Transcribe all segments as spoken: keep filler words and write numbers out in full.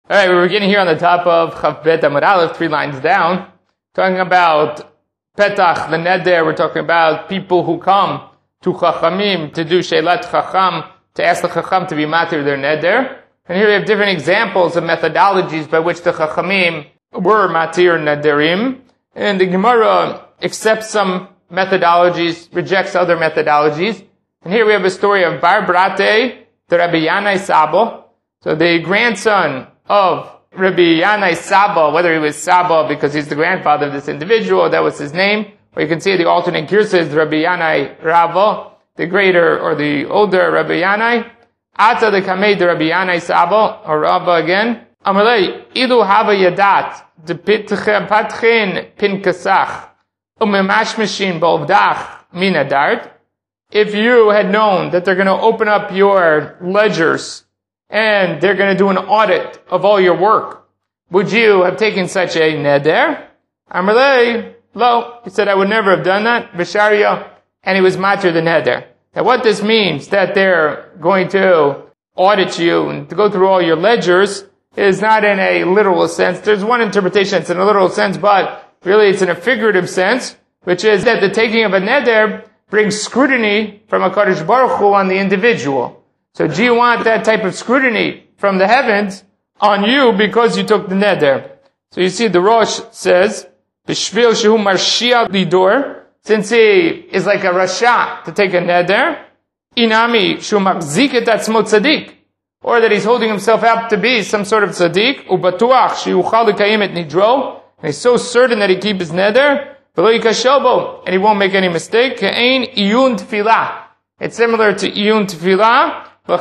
Alright, we're beginning here on the top of Chav Bet Amud Aleph, three lines down, talking about Petach, the Neder. We're talking about people who come to Chachamim to do Sheilat Chacham, to ask the Chacham to be matir their Neder. And here we have different examples of methodologies by which the Chachamim were matir Nederim. And the Gemara accepts some methodologies, rejects other methodologies. And here we have a story of Bar Brate, the Rabbi Yanai Sabo. So the grandson of Rabbi Yanai Saba, whether he was Saba because he's the grandfather of this individual, that was his name, or you can see the alternate girsa is Rabbi Yanai Rava, the greater or the older Rabbi Yanai. Ata the Kamei the Rabbi Yanai Saba, or Rava again. Amalei, ilu hava yadat, de patchin pin kasach, umemashmashin bovdach minadart. If you had known that they're going to open up your ledgers and they're going to do an audit of all your work, would you have taken such a neder? Amalei, lo. He said, I would never have done that. B'sharia, and he was matir the neder. Now what this means, that they're going to audit you and to go through all your ledgers, is not in a literal sense. There's one interpretation, it's in a literal sense, but really it's in a figurative sense, which is that the taking of a neder brings scrutiny from HaKadosh Baruch Hu on the individual. So do you want that type of scrutiny from the heavens on you because you took the neder? So you see the Rosh says, B'shvil shehu marshia lidor, since he is like a rasha to take a neder, inami shehu machzik et atzmo tzaddik, or that he's holding himself up to be some sort of tzaddik, ubatuach sheyuchal l'kayim et nidro, and he's so certain that he keeps his neder, v'lo yikashel bo, and he won't make any mistake, ke'ein iyun tefillah. It's similar to iyun tefillah. We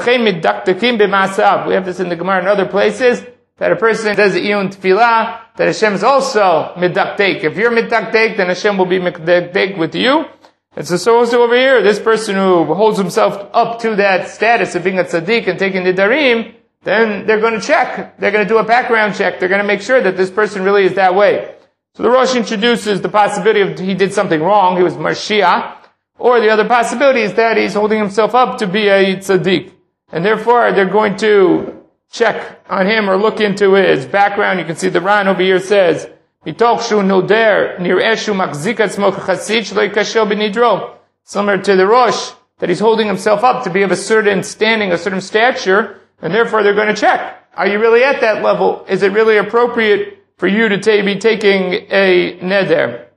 have this in the Gemara and other places, that a person does iyun tefillah, that Hashem is also midaktek. If you're midaktek, then Hashem will be midaktek with you. And so, so also over here, this person who holds himself up to that status of being a tzaddik and taking nidarim, then they're going to check. They're going to do a background check. They're going to make sure that this person really is that way. So the Rosh introduces the possibility of he did something wrong, he was marshia, or the other possibility is that he's holding himself up to be a tzaddik. And therefore, they're going to check on him or look into his background. You can see the Ran over here says, Similar to the Rosh, that he's holding himself up to be of a certain standing, a certain stature, and therefore they're going to check. Are you really at that level? Is it really appropriate for you to ta- be taking a neder?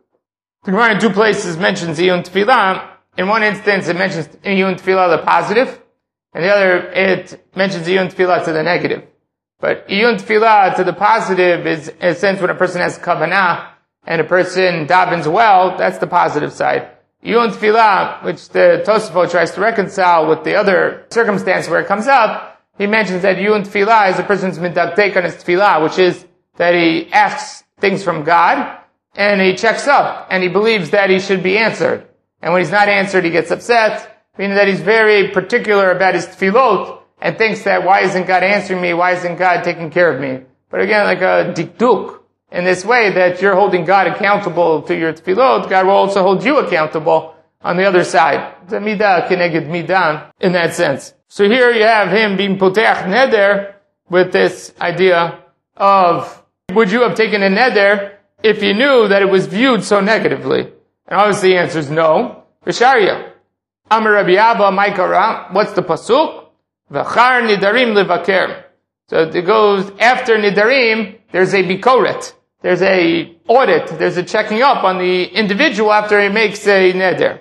The Gemara in two places mentions iyun tefillah. In one instance, it mentions iyun tefillah, the positive, and the other, it mentions iyun tefillah to the negative. But iyun tefillah to the positive is, in a sense, when a person has kavanah and a person davens well, that's the positive side. Iyun tefillah, which the Tosafot tries to reconcile with the other circumstance where it comes up, he mentions that iyun tefillah is a person's midaktek on his tefillah, which is that he asks things from God, and he checks up, and he believes that he should be answered. And when he's not answered, he gets upset, meaning that he's very particular about his tefillot, and thinks that, why isn't God answering me? Why isn't God taking care of me? But again, like a dikduk, in this way that you're holding God accountable to your tefillot, God will also hold you accountable on the other side. The midah keneged midah, in that sense. So here you have him being poteach neder, with this idea of, would you have taken a neder if you knew that it was viewed so negatively? And obviously the answer is no. B'sharia. Amar Rabbi Abba, Maikara, what's the pasuk? V'char nidarim levaker. So it goes, after nidarim, there's a bikoret. There's a audit. There's a checking up on the individual after he makes a neder.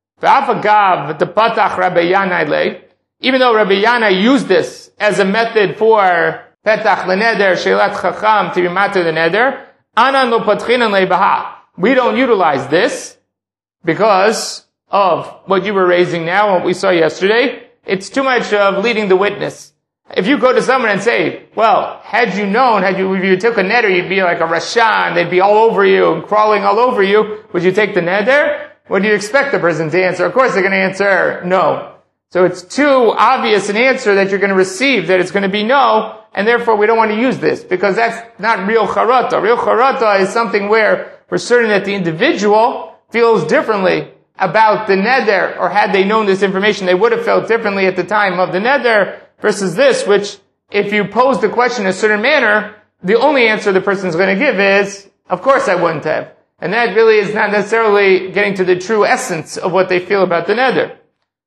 V'afagav t'patach Rabbi Yanai le. Even though Rabbi Yanai used this as a method for petach leneder, sheilat chacham, to be matir the neder, anan lo patchinan lebaha. We don't utilize this because of what you were raising now, what we saw yesterday. It's too much of leading the witness. If you go to someone and say, well, had you known, had you, if you took a neder, you'd be like a rasha, and they'd be all over you, and crawling all over you, would you take the neder? What do you expect the person to answer? Of course they're going to answer no. So it's too obvious an answer that you're going to receive, that it's going to be no, and therefore we don't want to use this, because that's not real charata. Real charata is something where we're certain that the individual feels differently about the neder, or had they known this information, they would have felt differently at the time of the neder, versus this, which if you pose the question in a certain manner, the only answer the person is going to give is, of course I wouldn't have. And that really is not necessarily getting to the true essence of what they feel about the neder.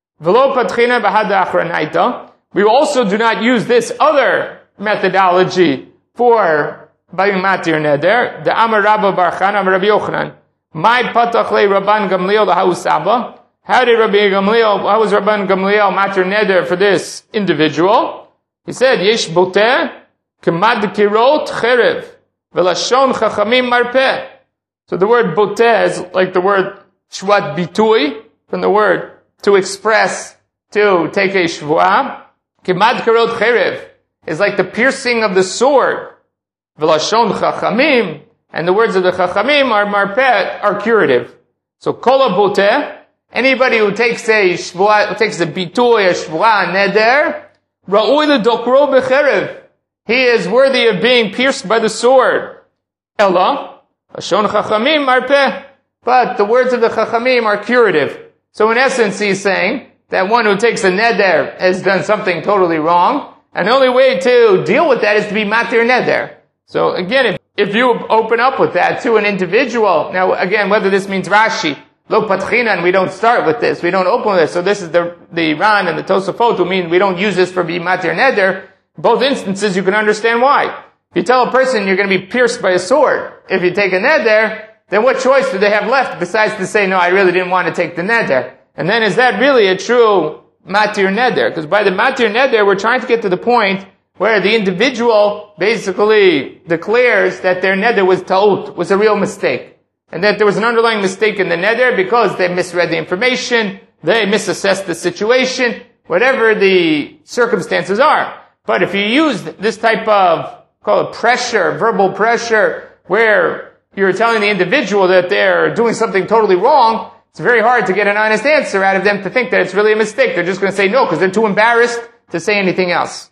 We also do not use this other methodology for being matir neder. The Amar Rabba Bar Chana Rabbi Yochanan. My patach le Rabban Gamliel l'hau saba. How did Rabbi Gamliel, how was Rabban Gamliel matir neder for this individual? He said, Yesh boteh kemad kirot cherev velashon chachamim marpeh. So the word boteh is like the word shvat bitui, from the word to express, to take a shvuah. Kemad kirot cherev is like the piercing of the sword. Velashon chachamim, and the words of the chachamim are marpeh, are curative. So kol boteh, anybody who takes a shvuah, who takes a bitui, a shvuah, neder, ra'ui l'dokro b'cherev, he is worthy of being pierced by the sword. Ella, Lashon chachamim marpeh, but the words of the chachamim are curative. So in essence, he's saying that one who takes a neder has done something totally wrong, and the only way to deal with that is to be matir neder. So again, if, if you open up with that to an individual, now again, whether this means Rashi, lo patchinan, we don't start with this, we don't open with this, so this is the, the Ran and the Tosafot who mean we don't use this for be matir neder. Both instances you can understand why. If you tell a person you're going to be pierced by a sword, if you take a neder, then what choice do they have left besides to say, no, I really didn't want to take the neder? And then is that really a true matir neder? Because by the matir neder, we're trying to get to the point where the individual basically declares that their neder was ta'ut, was a real mistake. And that there was an underlying mistake in the neder because they misread the information, they misassessed the situation, whatever the circumstances are. But if you use this type of, call it pressure, verbal pressure, where you're telling the individual that they're doing something totally wrong, it's very hard to get an honest answer out of them to think that it's really a mistake. They're just going to say no because they're too embarrassed to say anything else.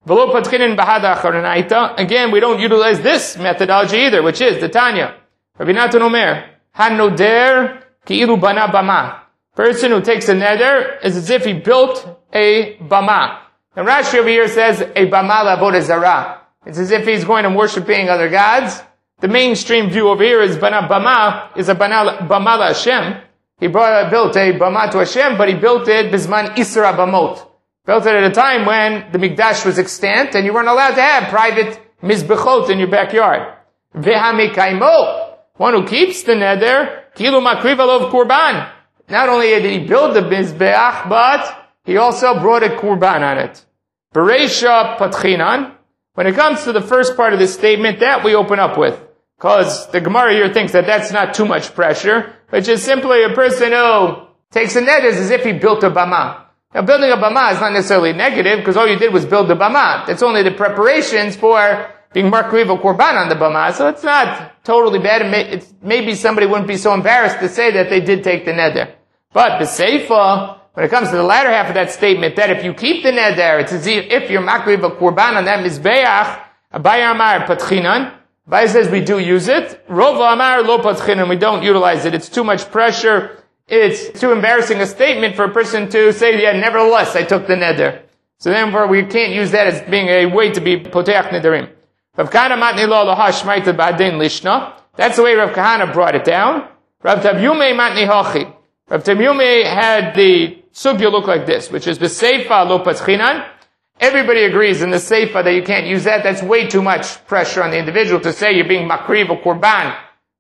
Again, we don't utilize this methodology either, which is the Tanya. Rabbi Natan Omer, Hanoder ki'ilu bana bama. Person who takes a neder is as if he built a bama. And Rashi over here says a bama l'avodah zarah. It's as if he's going and worshiping other gods. The mainstream view over here is bana bama, is a bana bama la Hashem. He brought, built a bama to Hashem, but he built it bisman isra bamot. Built it at a time when the Mikdash was extant and you weren't allowed to have private mizbechot in your backyard. V'hamikaimo, one who keeps the neder, kilu makriv alov kurban. Not only did he build the mizbeach, but he also brought a kurban on it. Bereisha patchinan. When it comes to the first part of this statement, that we open up with. Because the Gemara here thinks that that's not too much pressure, which is simply a person who takes a neder as if he built a bama. Now building a bama is not necessarily negative, because all you did was build the bama. It's only the preparations for being makriv or korban on the bama, so it's not totally bad. It may, it's, maybe somebody wouldn't be so embarrassed to say that they did take the neder. But the seifa, when it comes to the latter half of that statement, that if you keep the neder, it's as if, if you're makriv or korban on that mizbeach, Abaye Amar patchinan. Abaye says we do use it. Rova Amar lo patchinan, we don't utilize it. It's too much pressure. It's too embarrassing a statement for a person to say, yeah, nevertheless, I took the neder. So therefore, we can't use that as being a way to be poteach nederim. Rav Kahana matni lo loha shmaita ba'adin lishna. That's the way Rav Kahana brought it down. Rav Tavyume matni hachi. Rav Tavyume had the sugya look like this, which is the seifa lo patchinan. Everybody agrees in the seifa that you can't use that. That's way too much pressure on the individual to say you're being makriv or korban.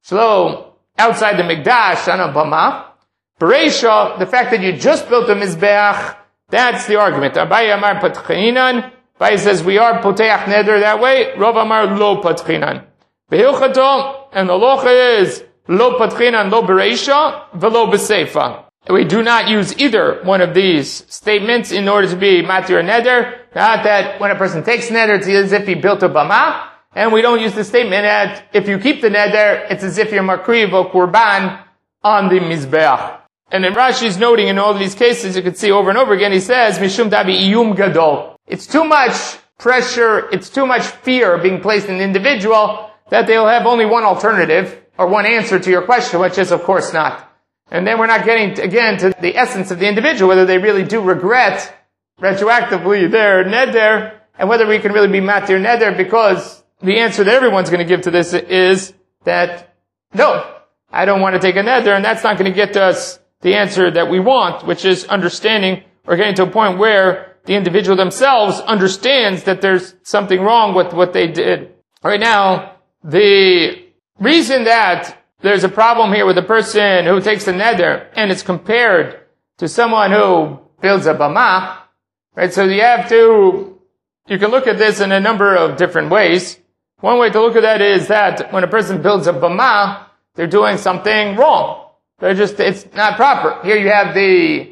So, outside the Mikdash, on a bama. Bereisha, the fact that you just built a mizbeach, that's the argument. Abaye Amar patchinan. Abaye says we are poteach neder that way. Rav Amar lo patchinan. Behilchato, and the locha is lo patchinan lo bereisha velo beseifa. We do not use either one of these statements in order to be matir neder. Not that when a person takes neder, it's as if he built a bama. And we don't use the statement that if you keep the neder, it's as if you're makriv or kurban on the mizbeach. And in Rashi's noting in all of these cases, you can see over and over again, he says, Mishum dabi iyum gadol. It's too much pressure, it's too much fear being placed in the individual that they'll have only one alternative, or one answer to your question, which is of course not. And then we're not getting, to, again, to the essence of the individual, whether they really do regret retroactively their neder, and whether we can really be matir neder, because the answer that everyone's going to give to this is that, no, I don't want to take a neder, and that's not going to get to us the answer that we want, which is understanding or getting to a point where the individual themselves understands that there's something wrong with what they did. Right now, the reason that there's a problem here with a person who takes a neder and it's compared to someone who builds a bama, right? So you have to, you can look at this in a number of different ways. One way to look at that is that when a person builds a bama, they're doing something wrong. They're just, it's not proper. Here you have the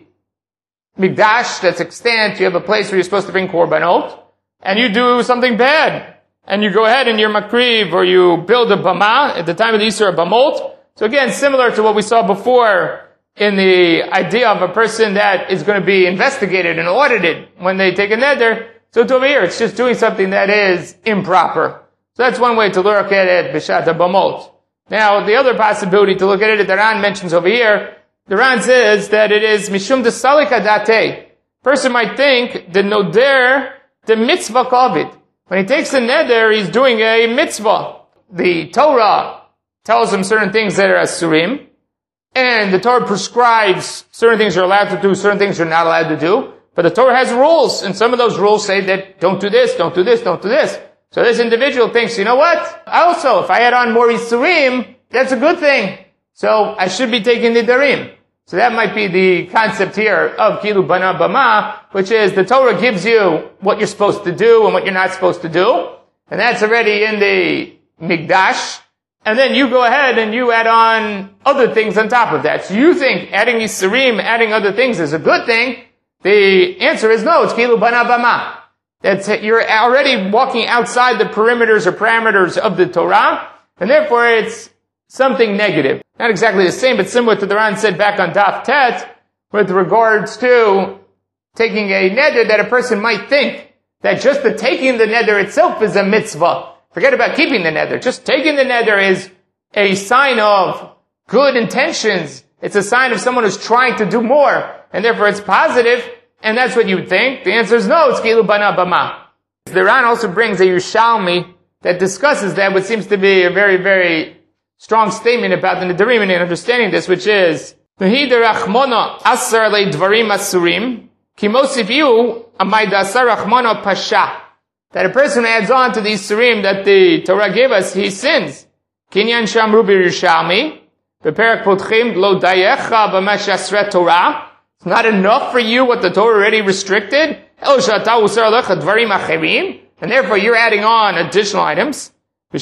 Mikdash that's extant, you have a place where you're supposed to bring korbanot, and you do something bad. And you go ahead and you're makriv, or you build a bama at the time of the Yisur Bamot. So again, similar to what we saw before in the idea of a person that is going to be investigated and audited when they take a neder. So it's over here, it's just doing something that is improper. So that's one way to look at it, Bishat Bamot. Now, the other possibility to look at it, the Ran mentions over here, the Ran says that it is Mishum de Salika Date. Person might think the Noder, the mitzvah kavid. When he takes a neder, he's doing a mitzvah. The Torah tells him certain things that are asurim, and the Torah prescribes certain things you're allowed to do, certain things you're not allowed to do. But the Torah has rules, and some of those rules say that don't do this, don't do this, don't do this. So this individual thinks, you know what? Also, if I add on more isurim, that's a good thing. So I should be taking nidarim. So that might be the concept here of Kilu Bana Bama, which is the Torah gives you what you're supposed to do and what you're not supposed to do. And that's already in the Mikdash. And then you go ahead and you add on other things on top of that. So you think adding Yisurim, adding other things is a good thing. The answer is no, it's Kilu Bana Bama. That's, you're already walking outside the perimeters or parameters of the Torah, and therefore it's something negative. Not exactly the same, but similar to the Ran said back on Daf Tet, with regards to taking a neder, that a person might think that just the taking the neder itself is a mitzvah. Forget about keeping the neder. Just taking the neder is a sign of good intentions. It's a sign of someone who's trying to do more, and therefore it's positive, and that's what you would think. The answer is no, it's Kilu Bana Bama. The Ran also brings a Yerushalmi that discusses that, what seems to be a very, very strong statement about the Nidarim and understanding this, which is, V'hi derachmona asar le dvarim asurim, ki mosif yu amay dasar rachmona pasha. That a person adds on to these surim that the Torah gave us, he sins. Kinyan shamru b'Yerushalmi, b'perak potchim lo dayecha b'mash asret Torah. It's not enough for you what the Torah already restricted. El shata usar lecha dvarim acherim, and therefore you're adding on additional items. And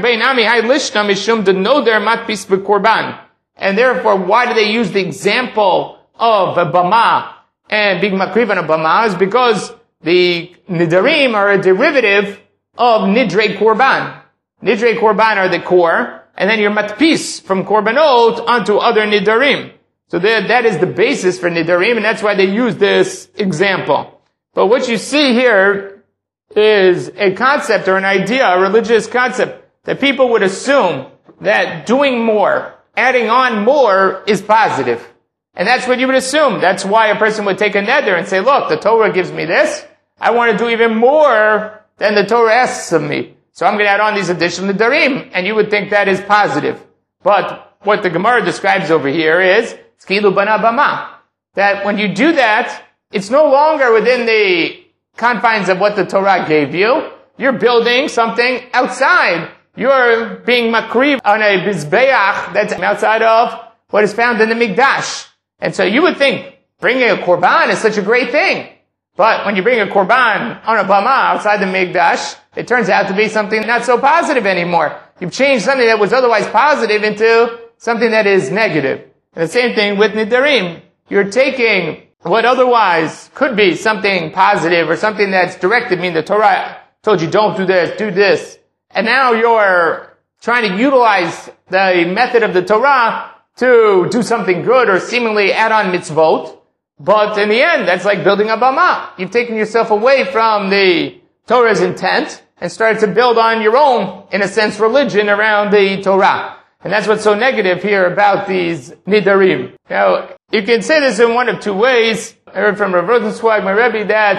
therefore, why do they use the example of a bama and being makriv on a bama? Is because the nidarim are a derivative of nidrei korban. Nidrei korban are the core, and then you're matpis from korbanot onto other nidarim. So that, that is the basis for nidarim, and that's why they use this example. But what you see here is a concept or an idea, a religious concept, that people would assume that doing more, adding on more, is positive. And that's what you would assume. That's why a person would take a neder and say, look, the Torah gives me this. I want to do even more than the Torah asks of me. So I'm going to add on these additional nedarim. And you would think that is positive. But what the Gemara describes over here is, Skilu Bana Bama. That when you do that, it's no longer within the confines of what the Torah gave you. You're building something outside. You're being makriv on a bizbeach that's outside of what is found in the Mikdash. And so you would think bringing a korban is such a great thing. But when you bring a korban on a bama outside the Mikdash, it turns out to be something not so positive anymore. You've changed something that was otherwise positive into something that is negative. And the same thing with nidarim. You're taking what otherwise could be something positive or something that's directed, I mean the Torah told you don't do this, do this. And now you're trying to utilize the method of the Torah to do something good or seemingly add on mitzvot. But in the end, that's like building a bama. You've taken yourself away from the Torah's intent and started to build on your own, in a sense, religion around the Torah. And that's what's so negative here about these nidarim. Now, you can say this in one of two ways. I heard from Rav Rosenzweig, my Rebbe, that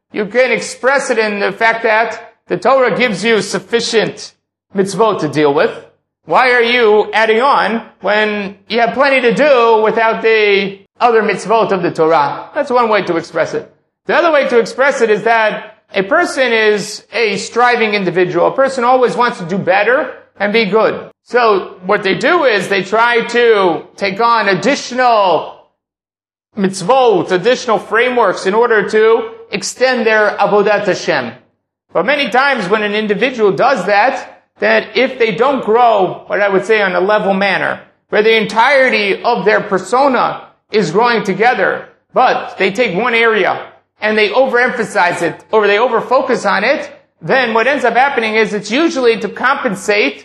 you can express it in the fact that the Torah gives you sufficient mitzvot to deal with. Why are you adding on when you have plenty to do without the other mitzvot of the Torah? That's one way to express it. The other way to express it is that a person is a striving individual. A person always wants to do better and be good. So what they do is they try to take on additional mitzvot, additional frameworks in order to extend their avodat Hashem. But many times when an individual does that, that if they don't grow, what I would say on a level manner, where the entirety of their persona is growing together, but they take one area and they overemphasize it, or they overfocus on it, then what ends up happening is it's usually to compensate,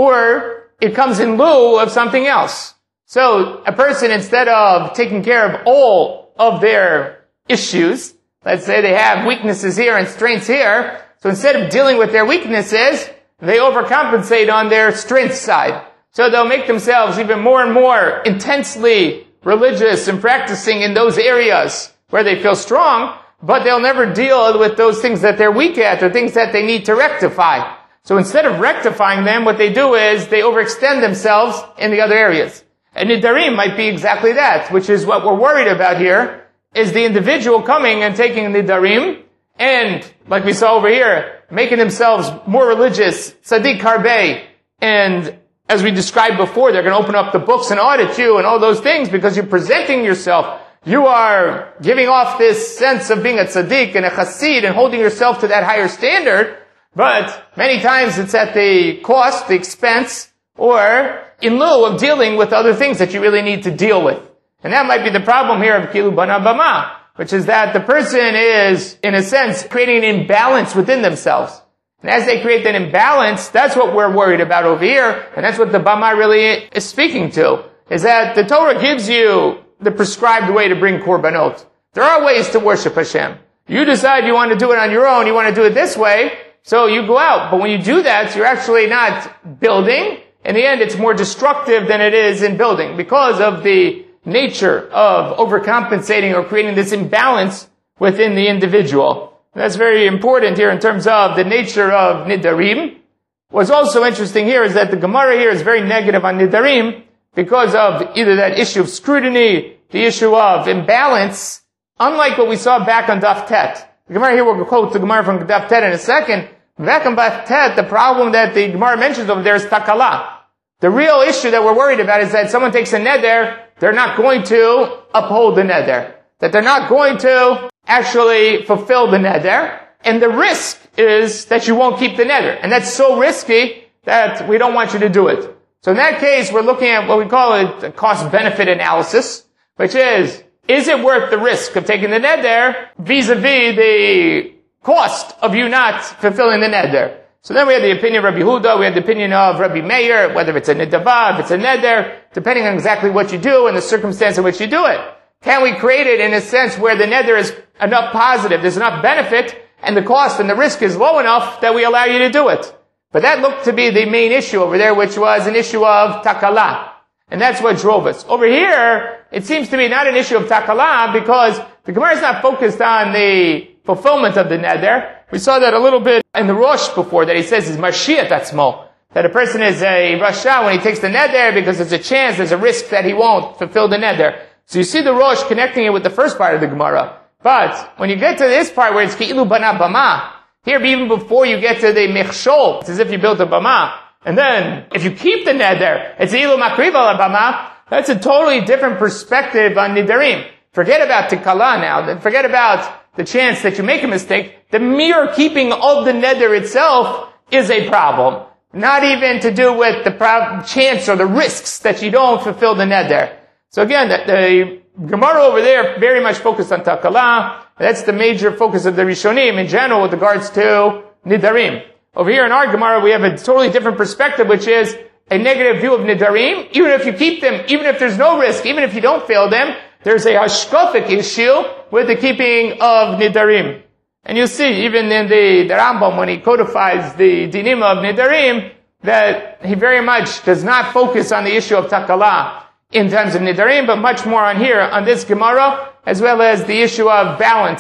or it comes in lieu of something else. So a person, instead of taking care of all of their issues, let's say they have weaknesses here and strengths here, so instead of dealing with their weaknesses, they overcompensate on their strength side. So they'll make themselves even more and more intensely religious and practicing in those areas where they feel strong, but they'll never deal with those things that they're weak at or things that they need to rectify. So instead of rectifying them, what they do is they overextend themselves in the other areas. And Nidarim might be exactly that, which is what we're worried about here, is the individual coming and taking Nidarim, and, like we saw over here, making themselves more religious, tzaddik harbeh, and as we described before, they're going to open up the books and audit you and all those things because you're presenting yourself. You are giving off this sense of being a tzaddik and a chassid and holding yourself to that higher standard, but many times it's at the cost, the expense, or in lieu of dealing with other things that you really need to deal with. And that might be the problem here of Kilu Bana Bama, which is that the person is, in a sense, creating an imbalance within themselves. And as they create that imbalance, that's what we're worried about over here, and that's what the Bama really is speaking to, is that the Torah gives you the prescribed way to bring korbanot. There are ways to worship Hashem. You decide you want to do it on your own, you want to do it this way, so you go out. But when you do that, you're actually not building. In the end, it's more destructive than it is in building because of the nature of overcompensating or creating this imbalance within the individual. And that's very important here in terms of the nature of Nidarim. What's also interesting here is that the Gemara here is very negative on Nidarim because of either that issue of scrutiny, the issue of imbalance, unlike what we saw back on Daf Tet. The Gemara here, we'll quote the Gemara from Daf Tet in a second. Back on Daf Tet, the problem that the Gemara mentions over there is takala. The real issue that we're worried about is that someone takes a neder, they're not going to uphold the neder. That they're not going to actually fulfill the neder. And the risk is that you won't keep the neder. And that's so risky that we don't want you to do it. So in that case, we're looking at what we call a cost-benefit analysis, which is, is it worth the risk of taking the neder vis-a-vis the cost of you not fulfilling the neder? So then we had the opinion of Rabbi Huda, we had the opinion of Rabbi Meir, whether it's a nidava, if it's a neder, depending on exactly what you do and the circumstance in which you do it. Can we create it in a sense where the neder is enough positive, there's enough benefit, and the cost and the risk is low enough that we allow you to do it? But that looked to be the main issue over there, which was an issue of takala. And that's what drove us. Over here, it seems to be not an issue of takala because the Gemara is not focused on the fulfillment of the neder. We saw that a little bit in the Rosh before, that he says is Mashiach Atzmo, that a person is a Rasha when he takes the neder because there's a chance, there's a risk that he won't fulfill the neder. So you see the Rosh connecting it with the first part of the Gemara. But when you get to this part where it's Ki'ilu Bana Bama, here even before you get to the Mechshol, it's as if you built a Bama. And then, if you keep the neder, it's Ilu Makriva la Bama, that's a totally different perspective on Nidarim. Forget about Tikala now, forget about the chance that you make a mistake. The mere keeping of the neder itself is a problem. Not even to do with the prob- chance or the risks that you don't fulfill the neder. So again, the, the Gemara over there very much focused on Takala. That's the major focus of the Rishonim in general with regards to Nidarim. Over here in our Gemara, we have a totally different perspective, which is a negative view of Nidarim. Even if you keep them, even if there's no risk, even if you don't fail them, there's a hashkafic issue with the keeping of Nidarim. And you see, even in the, the Rambam, when he codifies the dinim of Nidarim, that he very much does not focus on the issue of Takala in terms of Nidarim, but much more on here, on this Gemara, as well as the issue of balance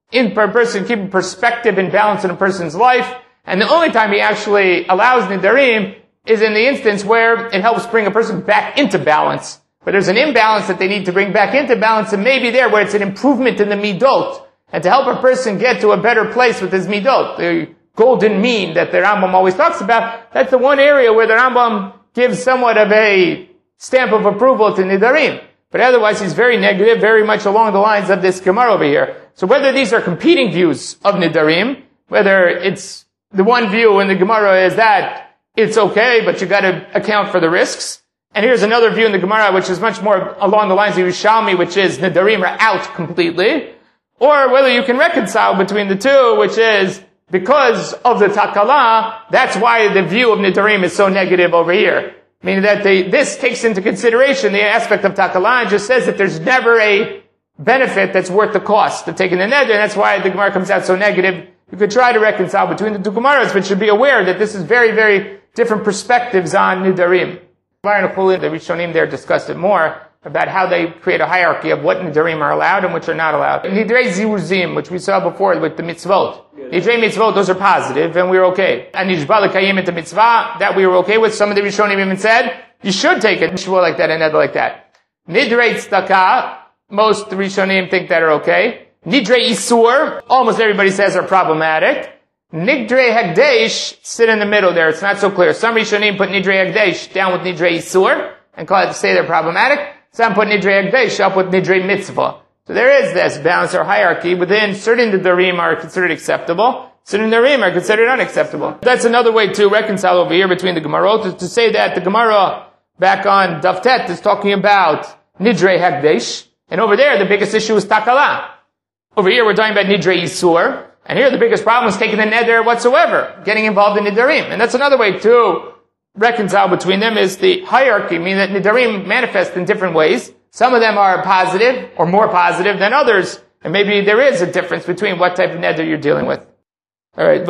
in per person, keeping perspective and balance in a person's life. And the only time he actually allows nidarim is in the instance where it helps bring a person back into balance. But there's an imbalance that they need to bring back into balance, and maybe there where it's an improvement in the midot. And to help a person get to a better place with his midot, the golden mean that the Rambam always talks about, that's the one area where the Rambam gives somewhat of a stamp of approval to nidarim. But otherwise he's very negative, very much along the lines of this Gemara over here. So whether these are competing views of nidarim, whether it's the one view in the Gemara is that it's okay, but you gotta account for the risks. And here's another view in the Gemara which is much more along the lines of Yerushalmi, which is nidarim are out completely. Or whether you can reconcile between the two, which is because of the takala, that's why the view of nidarim is so negative over here. Meaning that they, this takes into consideration the aspect of takala and just says that there's never a benefit that's worth the cost of taking the neder, and that's why the Gemara comes out so negative. You could try to reconcile between the two Gemaras, but should be aware that this is very, very different perspectives on nidarim. The Rishonim there discussed it more about how they create a hierarchy of what nidarim are allowed and which are not allowed. Nidrei ziruzim, which we saw before with the mitzvot. Nidrei mitzvot, those are positive, and we were okay. And nishba l'kayim et mitzvah, that we were okay with. Some of the Rishonim even said, you should take a shvua like that and neder like that. Nidrei tzedakah, most Rishonim think that are okay. Nidrei isur, almost everybody says are problematic. Nidrei hekdesh, sit in the middle there, it's not so clear. Some Rishonim put nidrei hekdesh down with nidrei isur, and call it to say they're problematic. Some put nidrei hekdesh up with nidrei mitzvah. So there is this balance or hierarchy. Within certain nidarim are considered acceptable, certain nidarim are considered unacceptable. That's another way to reconcile over here between the Gemarot, is to say that the Gemara back on Daf Tet is talking about nidrei hekdesh, and over there the biggest issue is takala. Over here we're talking about nidrei isur, and here the biggest problem is taking the neder whatsoever, getting involved in nidarim. And that's another way to reconcile between them, is the hierarchy, meaning that nidarim manifest in different ways. Some of them are positive, or more positive than others, and maybe there is a difference between what type of neder you're dealing with. Alright,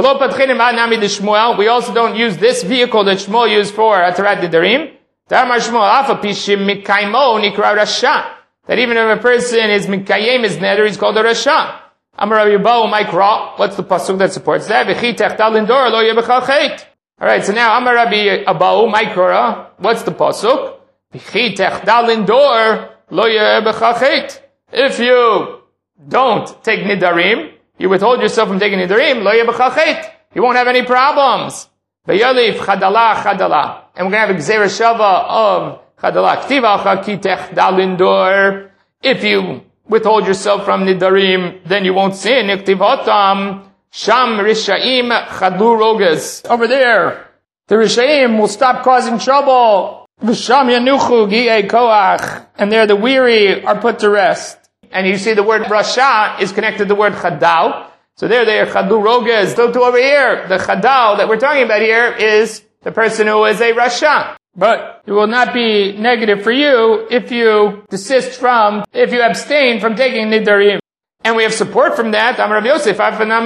we also don't use this vehicle that Shmuel used for Atarat Nidarim. That even if a person is mikayem his neder, he's called a rasha. Amar Rabbi Abahu Maikra, what's the pasuk that supports that? Alright, so now Amar Rabbi Abahu Maikra, what's the pasuk? If you don't take nidarim, you withhold yourself from taking nidarim, lo yebechachet, you won't have any problems. V'yalif chadala chadala, and we're going to have a gzeira shava of chadala. K'tiva chakitech dalindor. If you withhold yourself from nidarim, then you won't sin. K'tivotam sham rishaim chadlu rogas. Over there, the rishaim will stop causing trouble. V'sham yanuchu gi'ei koach, and there the weary are put to rest. And you see the word rasha is connected to the word chadal. So there they are chadu rogas. So to over here, the chadal that we're talking about here is the person who is a rasha. But it will not be negative for you if you desist from, if you abstain from taking nidarim. And we have support from that. Amar Rav Yosef,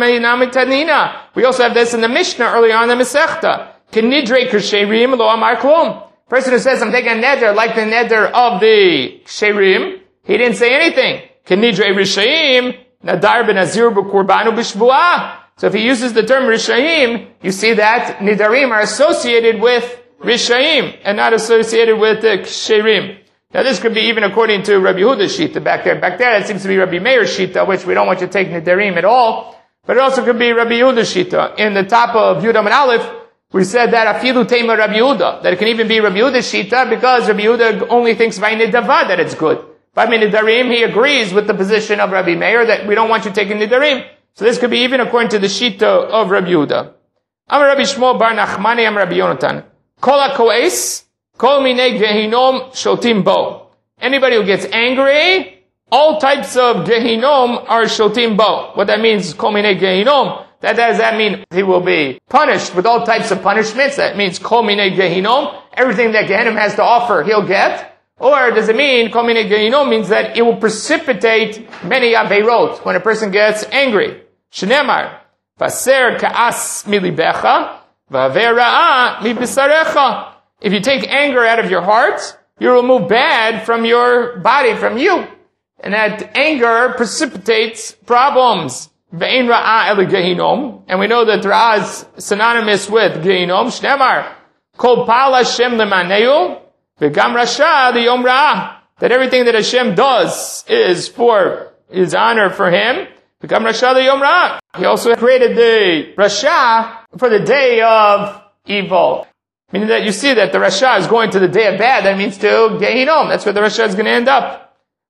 we also have this in the Mishnah early on in the Masechta. Kenidrei ksherim lo amar klum. Person who says, I'm taking a neder like the neder of the ksherim, he didn't say anything. Kenidrei rishaim, nadar benazir b'kurbanu b'shvuah. So if he uses the term rishaim, you see that nidarim are associated with rishaim and not associated with the ksherim. Now this could be even according to Rabbi Yehuda's shita back there. Back there, that seems to be Rabbi Meir's shita, which we don't want you to take nidarim at all. But it also could be Rabbi Yehuda's shita. In the top of Yudam and Aleph, we said that afilu tema Rabbi Yehuda, that it can even be Rabbi Yehuda's shita because Rabbi Yehuda only thinks by nidava that it's good. By nidarim, he agrees with the position of Rabbi Meir that we don't want you taking nidarim. So this could be even according to the shita of Rabbi Yehuda. Amar Rabbi Shmuel bar Nachmani, Amar Rabbi Yonatan. Kol ha-koes, kol minei gehinom shultim bo. Anybody who gets angry, all types of gehinom are shultim bo. What that means, kol minei gehinom, that does that mean he will be punished with all types of punishments? That means kol minei gehinom, everything that Gehenim has to offer, he'll get. Or does it mean kol minei gehinom means that it will precipitate many aveirot when a person gets angry? Shneimar, vaser ka'as milibecha, vaver ra'a mibisarecha. If you take anger out of your heart, you remove bad from your body, from you. And that anger precipitates problems. Ve'ein ra'ah ele gehinom. And we know that ra'ah is synonymous with gehinom. Shnemar. Kol pa'al Hashem lemaneu. Ve'gam rasha liyom ra'ah. That everything that Hashem does is for His honor for Him. Ve'gam rasha liyom ra'ah. He also created the rasha for the day of evil. Meaning that you see that the rasha is going to the day of bad. That means to gehinom. That's where the rasha is going to end up.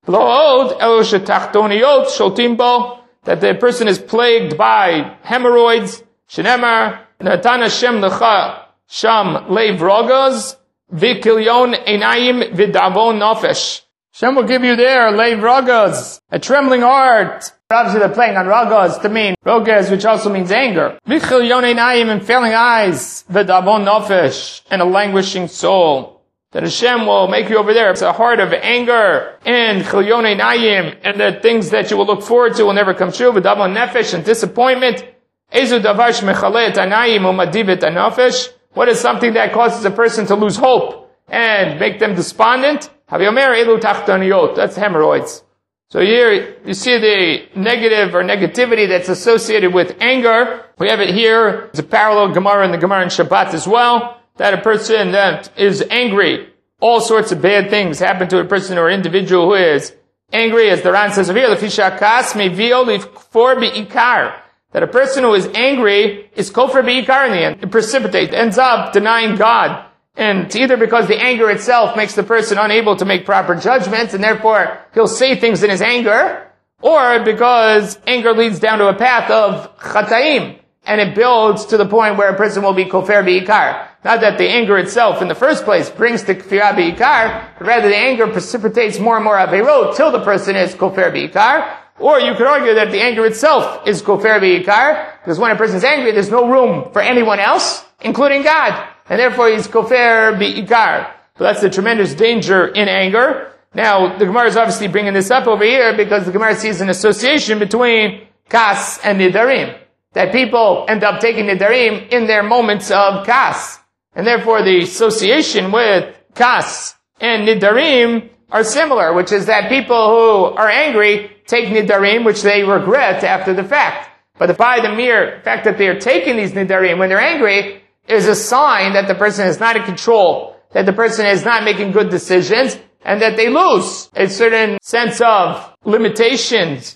That the person is plagued by hemorrhoids. Shenemar, Natan Hashem lecha sham leiv rogas, v'kilyon einayim v'davon nafesh. Hashem will give you there leiv rogas, a trembling heart. Obviously they're playing on rogas to mean rogas, which also means anger. V'kilyon einayim, and failing eyes, v'davon nafesh, and a languishing soul. That Hashem will make you over there. It's a heart of anger and chilyon einayim, and the things that you will look forward to will never come true. V'davon nefesh, and disappointment. Ezu davar shmechaleh et einayim umadiv et hanafesh. What is something that causes a person to lose hope and make them despondent? Havyomer elu tachtoniyot. That's hemorrhoids. So here you see the negative or negativity that's associated with anger. We have it here. It's a parallel Gemara in the Gemara in Shabbat as well. That a person that is angry, all sorts of bad things happen to a person or individual who is angry, as the Ran says over here, that a person who is angry is kofar be'ikar in the end. It precipitates, ends up denying God. And it's either because the anger itself makes the person unable to make proper judgments, and therefore he'll say things in his anger, or because anger leads down to a path of chataim, and it builds to the point where a person will be kofar be'ikar. Not that the anger itself in the first place brings to kfirah be'ikar, but rather the anger precipitates more and more averot till the person is kofar be'ikar. Or you could argue that the anger itself is kofar be'ikar, because when a person is angry, there's no room for anyone else, including God. And therefore he's kofar be'ikar. But that's the tremendous danger in anger. Now, the Gemara is obviously bringing this up over here because the Gemara sees an association between kas and nidarim. That people end up taking nidarim in their moments of kas. And therefore the association with kas and nidarim are similar, which is that people who are angry take nidarim, which they regret after the fact. But by the mere fact that they are taking these nidarim when they're angry is a sign that the person is not in control, that the person is not making good decisions, and that they lose a certain sense of limitations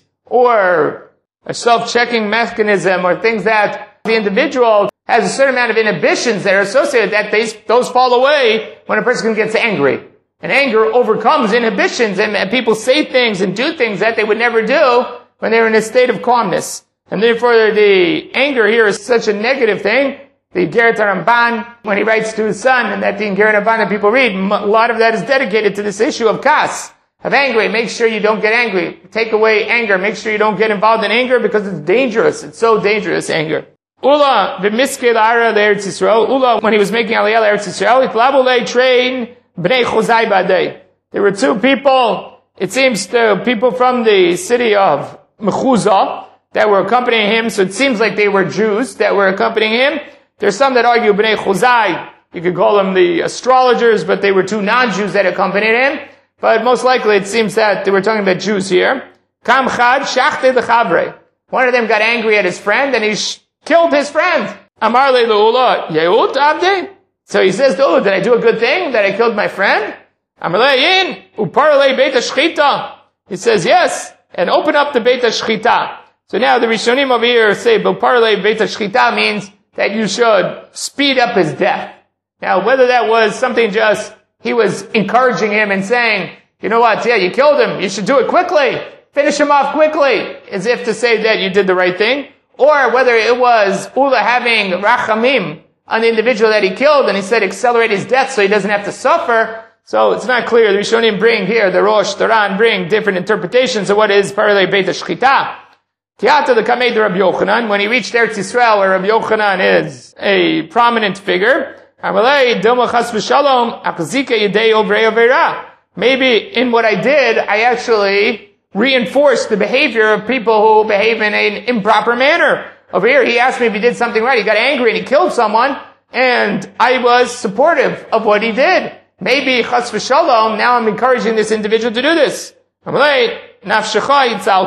or a self-checking mechanism or things that the individual has a certain amount of inhibitions that are associated, that they, those fall away when a person gets angry. And anger overcomes inhibitions, and, and people say things and do things that they would never do when they're in a state of calmness. And therefore the anger here is such a negative thing. The Geret Ramban, when he writes to his son, and that the Geret Ramban that people read, a lot of that is dedicated to this issue of kas, of angry. Make sure you don't get angry. Take away anger. Make sure you don't get involved in anger because it's dangerous. It's so dangerous, anger. Ula, v'miskei l'ara l'Eretz Yisrael. Ula, when he was making Aliyah l'Eretz Yisrael, itlabu le'trein b'nei Chozai b'adei. There were two people, it seems to people from the city of Mechuzah that were accompanying him. So it seems like they were Jews that were accompanying him. There's some that argue b'nei Chozai. You could call them the astrologers, but they were two non-Jews that accompanied him. But most likely it seems that they were talking about Jews here. Kam chad shachte l'chavre. One of them got angry at his friend and he sh- killed his friend. Amar le l'ula yeut avde. So he says to Ula, did I do a good thing that I killed my friend? Amar le yin upar le beit hashchita. He says yes, and open up the beit hashchita. So now the Rishonim over here say upar le beit hashchita means that you should speed up his death. Now whether that was something just he was encouraging him and saying, you know what, yeah, you killed him, you should do it quickly, finish him off quickly, as if to say that you did the right thing, or whether it was Ula having rachamim on the individual that he killed, and he said accelerate his death so he doesn't have to suffer. So it's not clear. The Rishonim bring here, the Rosh, the Ran bring different interpretations of what is Paralei Beit HaShchita. Kiata the Kamei de Rabbi Yochanan, when he reached Eretz Yisrael, where Rabbi Yochanan is a prominent figure, maybe in what I did, I actually reinforced the behavior of people who behave in an improper manner. Over here, he asked me if he did something right. He got angry and he killed someone, and I was supportive of what he did. Maybe, chas v'shalom, now I'm encouraging this individual to do this.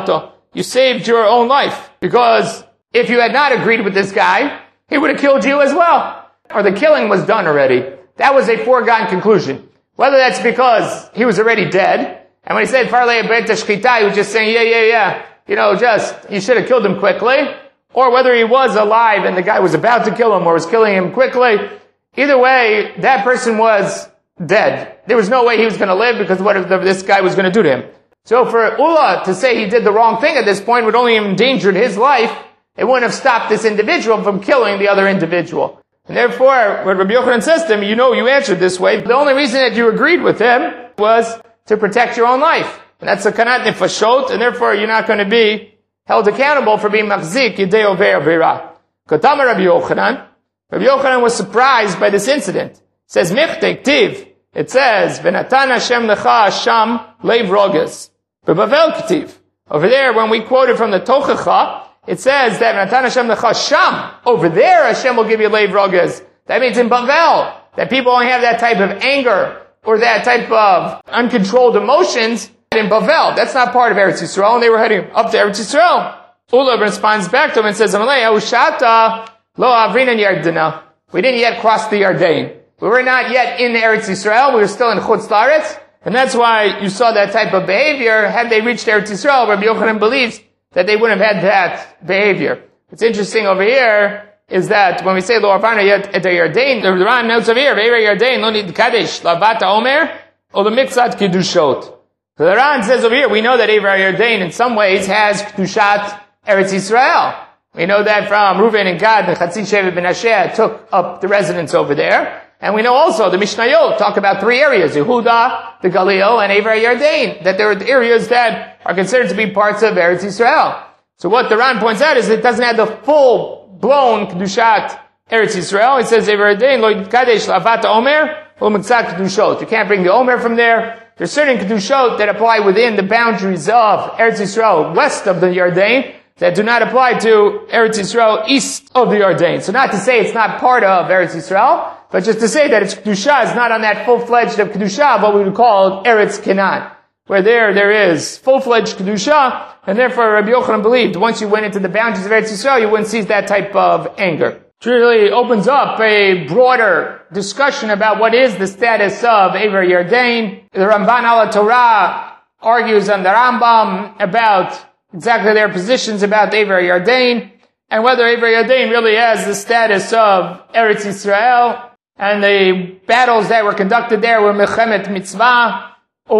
you saved your own life. Because if you had not agreed with this guy, he would have killed you as well. Or the killing was done already. That was a foregone conclusion. Whether that's because he was already dead, and when he said, Farlei Beit Shchita, he was just saying, yeah, yeah, yeah, you know, just, you should have killed him quickly, or whether he was alive and the guy was about to kill him or was killing him quickly. Either way, that person was dead. There was no way he was going to live because what this guy was going to do to him. So for Ula to say he did the wrong thing at this point would only have endangered his life. It wouldn't have stopped this individual from killing the other individual. And therefore, what Rabbi Yochanan says to him, you know you answered this way. The only reason that you agreed with him was to protect your own life. And that's a kanat nefashot, and therefore you're not going to be held accountable for being machzik yidei ovei avera. Kotama Rabbi Yochanan. Rabbi Yochanan was surprised by this incident. It says, Michte ktiv. It says, V'natan Hashem lecha sham leiv rogas. B'Bavel ktiv. Over there, when we quoted from the Tochacha, it says that V'natan Hashem lecha sham. Over there, Hashem will give you leiv rogas. That means in Bavel, that people only have that type of anger, or that type of uncontrolled emotions in Bavel. That's not part of Eretz Yisrael, and they were heading up to Eretz Yisrael. Ula responds back to him and says, Amalei, Ushata lo avrina Yardena. We didn't yet cross the Yarden. We were not yet in Eretz Yisrael. We were still in Chutz La'aretz. And that's why you saw that type of behavior. Had they reached Eretz Yisrael, Rabbi Yochanan believes that they wouldn't have had that behavior. What's interesting over here is that when we say lo avrina yet et Yarden, the Ran notes over here, Ve'er Yarden lo nid kadesh lavata omer or the mixat kedushot. So the Ran says over here, we know that Ever Yarden in some ways has kedushat Eretz Yisrael. We know that from Reuven and Gad and Chatzin Shevet ben Asher took up the residence over there. And we know also the Mishnayot talk about three areas, Yehuda, the Galil, and Ever Yarden, that there are areas that are considered to be parts of Eretz Yisrael. So what the Ran points out is it doesn't have the full-blown Kedushat Eretz Yisrael. It says Ever Yarden, Lo Kadesh Lavat Omer, Lo Mitzat Kedushot. You can't bring the Omer from there. There's certain Kedushot that apply within the boundaries of Eretz Yisrael, west of the Yarden, that do not apply to Eretz Yisrael east of the Yarden. So not to say it's not part of Eretz Yisrael, but just to say that its Kedusha is not on that full-fledged of Kedusha, what we would call Eretz Canaan, where there, there is full-fledged Kedusha, and therefore Rabbi Yochanan believed once you went into the boundaries of Eretz Yisrael, you wouldn't see that type of anger. It really opens up a broader discussion about what is the status of Ever Yarden. The Ramban al Torah argues on the Rambam about exactly their positions about Ever Yarden, and whether Ever Yarden really has the status of Eretz Yisrael, and the battles that were conducted there were Mechemet Mitzvah,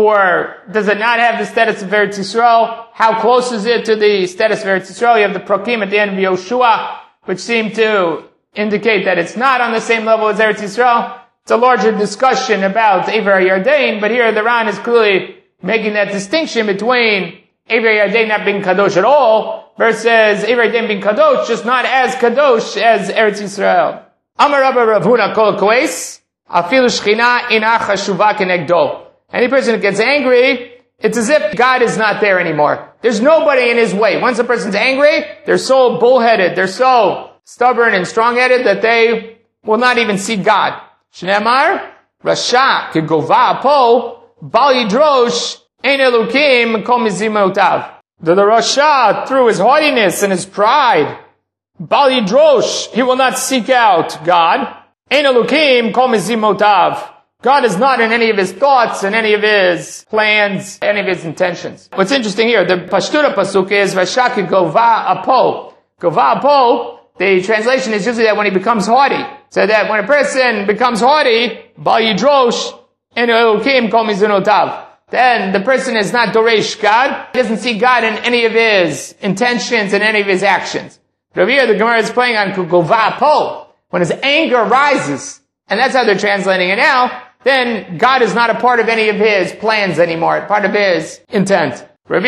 or does it not have the status of Eretz Yisrael? How close is it to the status of Eretz Yisrael? You have the Prokim at the end of Yoshua, which seem to indicate that it's not on the same level as Eretz Yisrael. It's a larger discussion about Ever Yarden, but here the Ran is clearly making that distinction between Ever Yarden not being Kadosh at all, versus Ever Yarden being Kadosh, just not as Kadosh as Eretz Yisrael. Amar Rabba Rav Huna kol koes, afilu shchina ina chashuva kenegdo. Any person who gets angry, it's as if God is not there anymore. There's nobody in his way. Once a person's angry, they're so bullheaded, they're so stubborn and strong-headed that they will not even see God. Shneimar, Rasha kegova apo, bal yidrosh, ein elukim kol mizimotav. The Rasha, through his haughtiness and his pride, Bal Yidrosh, he will not seek out God. Ein Elokim kol mizimotav. God is not in any of his thoughts, in any of his plans, any of his intentions. What's interesting here, the Pashtura pasuk is Vashaki Gova Apo. Gova Apo, the translation is usually that when he becomes haughty. So that when a person becomes haughty, Bal Yidrosh, Ein Elokim kol mizimotav. Then the person is not Doresh God. He doesn't see God in any of his intentions and any of his actions. But over here, the Gemara is playing on Kugova Po. When his anger rises, and that's how they're translating it now, then God is not a part of any of his plans anymore, part of his intent. Not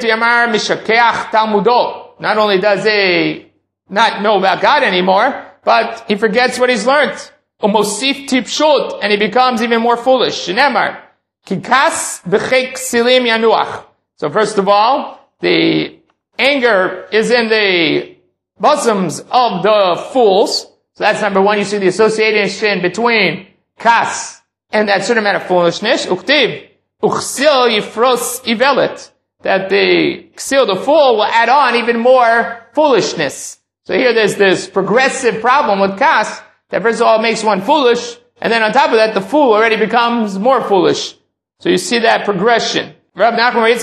only does he not know about God anymore, but he forgets what he's learned. Umosif tipshut, and he becomes even more foolish. Shenemar, kikas b'chek silim yanuach. So first of all, the anger is in the bosoms of the fools. So that's number one. You see the association between kas and that certain amount of foolishness. Uktib, uchsil yifros ivelet. that the ksil, the fool, will add on even more foolishness. So here there's this progressive problem with kas, that first of all it makes one foolish, and then on top of that the fool already becomes more foolish. So you see that progression. If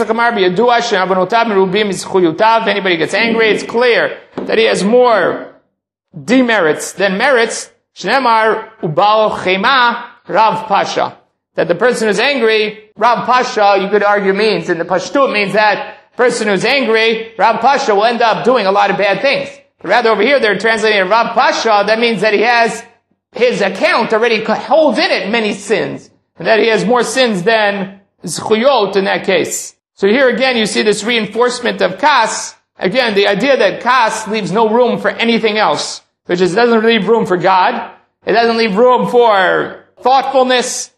anybody gets angry, it's clear that he has more demerits than merits. Shnemar ubal chema Rav Pasha. That the person who's angry, Rav Pasha, you could argue means, in the Pashtut means that person who's angry, Rav Pasha, will end up doing a lot of bad things. But rather over here they're translating Rav Pasha, that means that he has, his account already holds in it many sins. And that he has more sins than zchuyot in that case. So here again you see this reinforcement of kas. Again, the idea that kas leaves no room for anything else. Which is, doesn't leave room for God. It doesn't leave room for thoughtfulness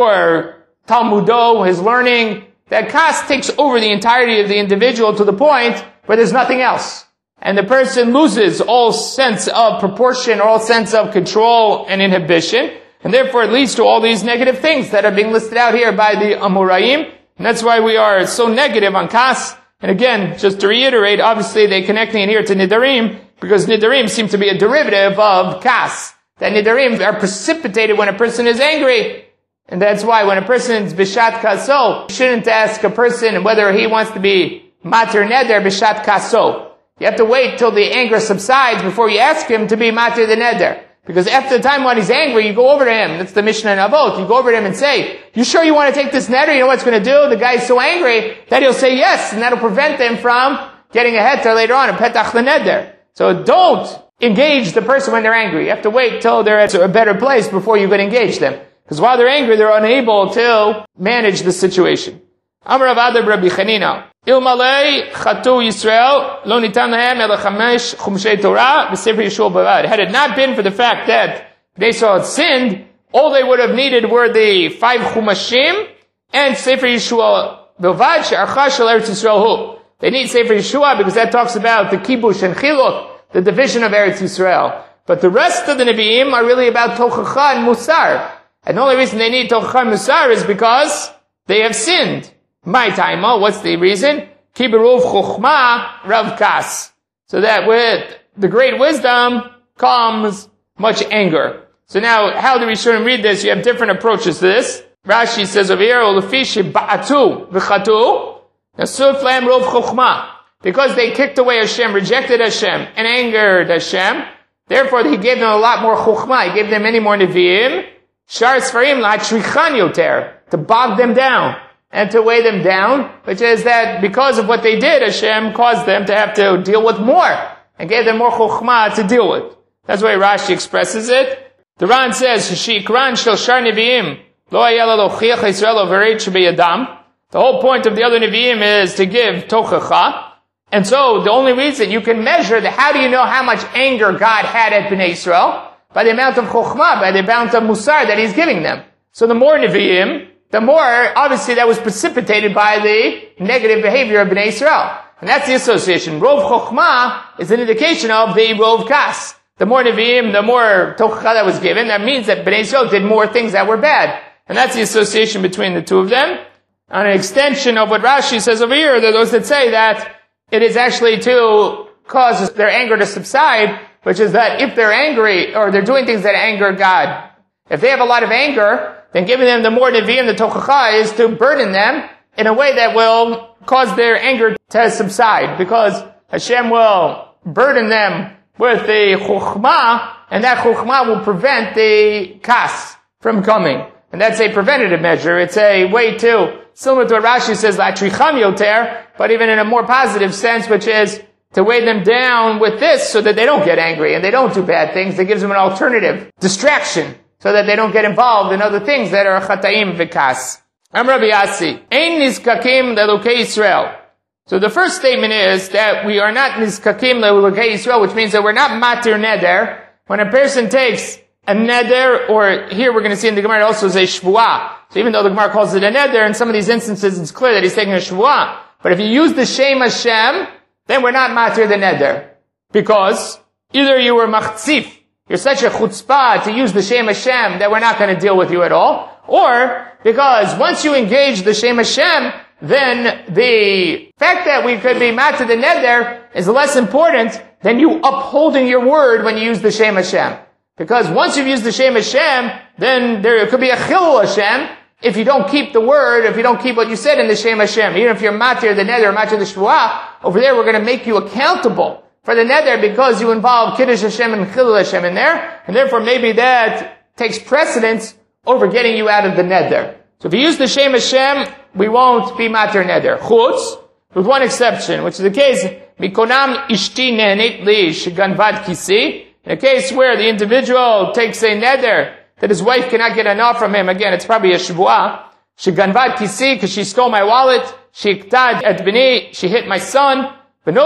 or Talmudo, his learning. That kas takes over the entirety of the individual to the point where there's nothing else. And the person loses all sense of proportion, all sense of control and inhibition. And therefore it leads to all these negative things that are being listed out here by the Amoraim. And that's why we are so negative on kas. And again, just to reiterate, obviously they're connecting it here to Nidarim, because Nidarim seem to be a derivative of kas. That Nidarim are precipitated when a person is angry. And that's why when a person is Bishat Kaso, you shouldn't ask a person whether he wants to be Matir Neder Bishat Kaso. You have to wait till the anger subsides before you ask him to be Matir the Neder. Because after the time when he's angry, you go over to him. That's the Mishnah in Avot. You go over to him and say, you sure you want to take this neder? You know what it's going to do? The guy's so angry that he'll say yes, and that'll prevent him from getting a heter later on, a petach l'neder. So don't engage the person when they're angry. You have to wait till they're at a better place before you can engage them. Because while they're angry, they're unable to manage the situation. Amar Rav Adar Rabbi Chanina. Ilmalei chatu Yisrael lo nitan lahem ela chamesh chumshei Torah v'sefer Yeshua bavad. Had it not been for the fact that they saw it sinned, all they would have needed were the five chumashim and sefer Yeshua bavad she'archa shel Eretz Yisrael hu. They need sefer Yeshua because that talks about the kibush and chiluk, the division of Eretz Yisrael. But the rest of the Nevi'im are really about tochacha and musar. And the only reason they need tochacha and musar is because they have sinned. My time, what's the reason? Kiberov chokhmah rav kas. So that with the great wisdom comes much anger. So now, how do we sort of read this? You have different approaches to this. Rashi says over here, Olafishi ba'atu v'chatu nasuf lam rov chokhmah. Because they kicked away Hashem, rejected Hashem, and angered Hashem, therefore he gave them a lot more chokhmah. He gave them many more nevi'im. Shar sfarim la'atrichan yoter, to bog them down and to weigh them down, which is that because of what they did, Hashem caused them to have to deal with more, and gave them more chokhmah to deal with. That's the way Rashi expresses it. The Ran says, Shikran shel shar nevi'im, lo hayela lochiach Yisrael overeit shebeyadam. The whole point of the other nevi'im is to give tochacha. And so, the only reason you can measure the, how do you know how much anger God had at Bnei Yisrael? By the amount of chokhmah, by the amount of musar that He's giving them. So the more nevi'im, the more, obviously, that was precipitated by the negative behavior of Bnei Yisrael. And that's the association. Rov Chokhmah is an indication of the Rov Kas. The more Nevi'im, the more Tochacha that was given, that means that Bnei Yisrael did more things that were bad. And that's the association between the two of them. On an extension of what Rashi says over here, there are those that say that it is actually to cause their anger to subside, which is that if they're angry, or they're doing things that anger God, if they have a lot of anger, then giving them the more Nevi'im, the Tochacha, is to burden them in a way that will cause their anger to subside, because Hashem will burden them with the Chokhmah, and that Chokhmah will prevent the Kas from coming. And that's a preventative measure. It's a way to, similar to what Rashi says, La'atricham yoter, but even in a more positive sense, which is to weigh them down with this so that they don't get angry and they don't do bad things. It gives them an alternative distraction, so that they don't get involved in other things that are chataim v'kas. I'm Rabbi Yassi. Ein nizkakim le'elokei Yisrael. So the first statement is that we are not nizkakim le'elokei Yisrael, which means that we're not matir neder. When a person takes a neder, or here we're going to see in the Gemara it also is a shvuah. So even though the Gemara calls it a neder, in some of these instances it's clear that he's taking a shvuah. But if you use the Shem Hashem, then we're not matir the neder. Because either you were machtzif, you're such a chutzpah to use the Shem Hashem that we're not going to deal with you at all. Or, because once you engage the Shem Hashem, then the fact that we could be matir the neder is less important than you upholding your word when you use the Shem Hashem. Because once you've used the Shem Hashem, then there could be a chilul Hashem if you don't keep the word, if you don't keep what you said in the Shem Hashem. Even if you're matir the neder or matir the shvuah, over there we're going to make you accountable for the neder because you involve Kiddush Hashem and Chilul Hashem in there, and therefore maybe that takes precedence over getting you out of the neder. So if you use the Shem Hashem, we won't be matir neder. Chutz, with one exception, which is the case, Mikonam ishti nehenit li sheganvad kisi, in a case where the individual takes a neder that his wife cannot get enough from him, again, it's probably a shvuah, sheganvad kisi, because she stole my wallet, she iktad et bini, she hit my son, and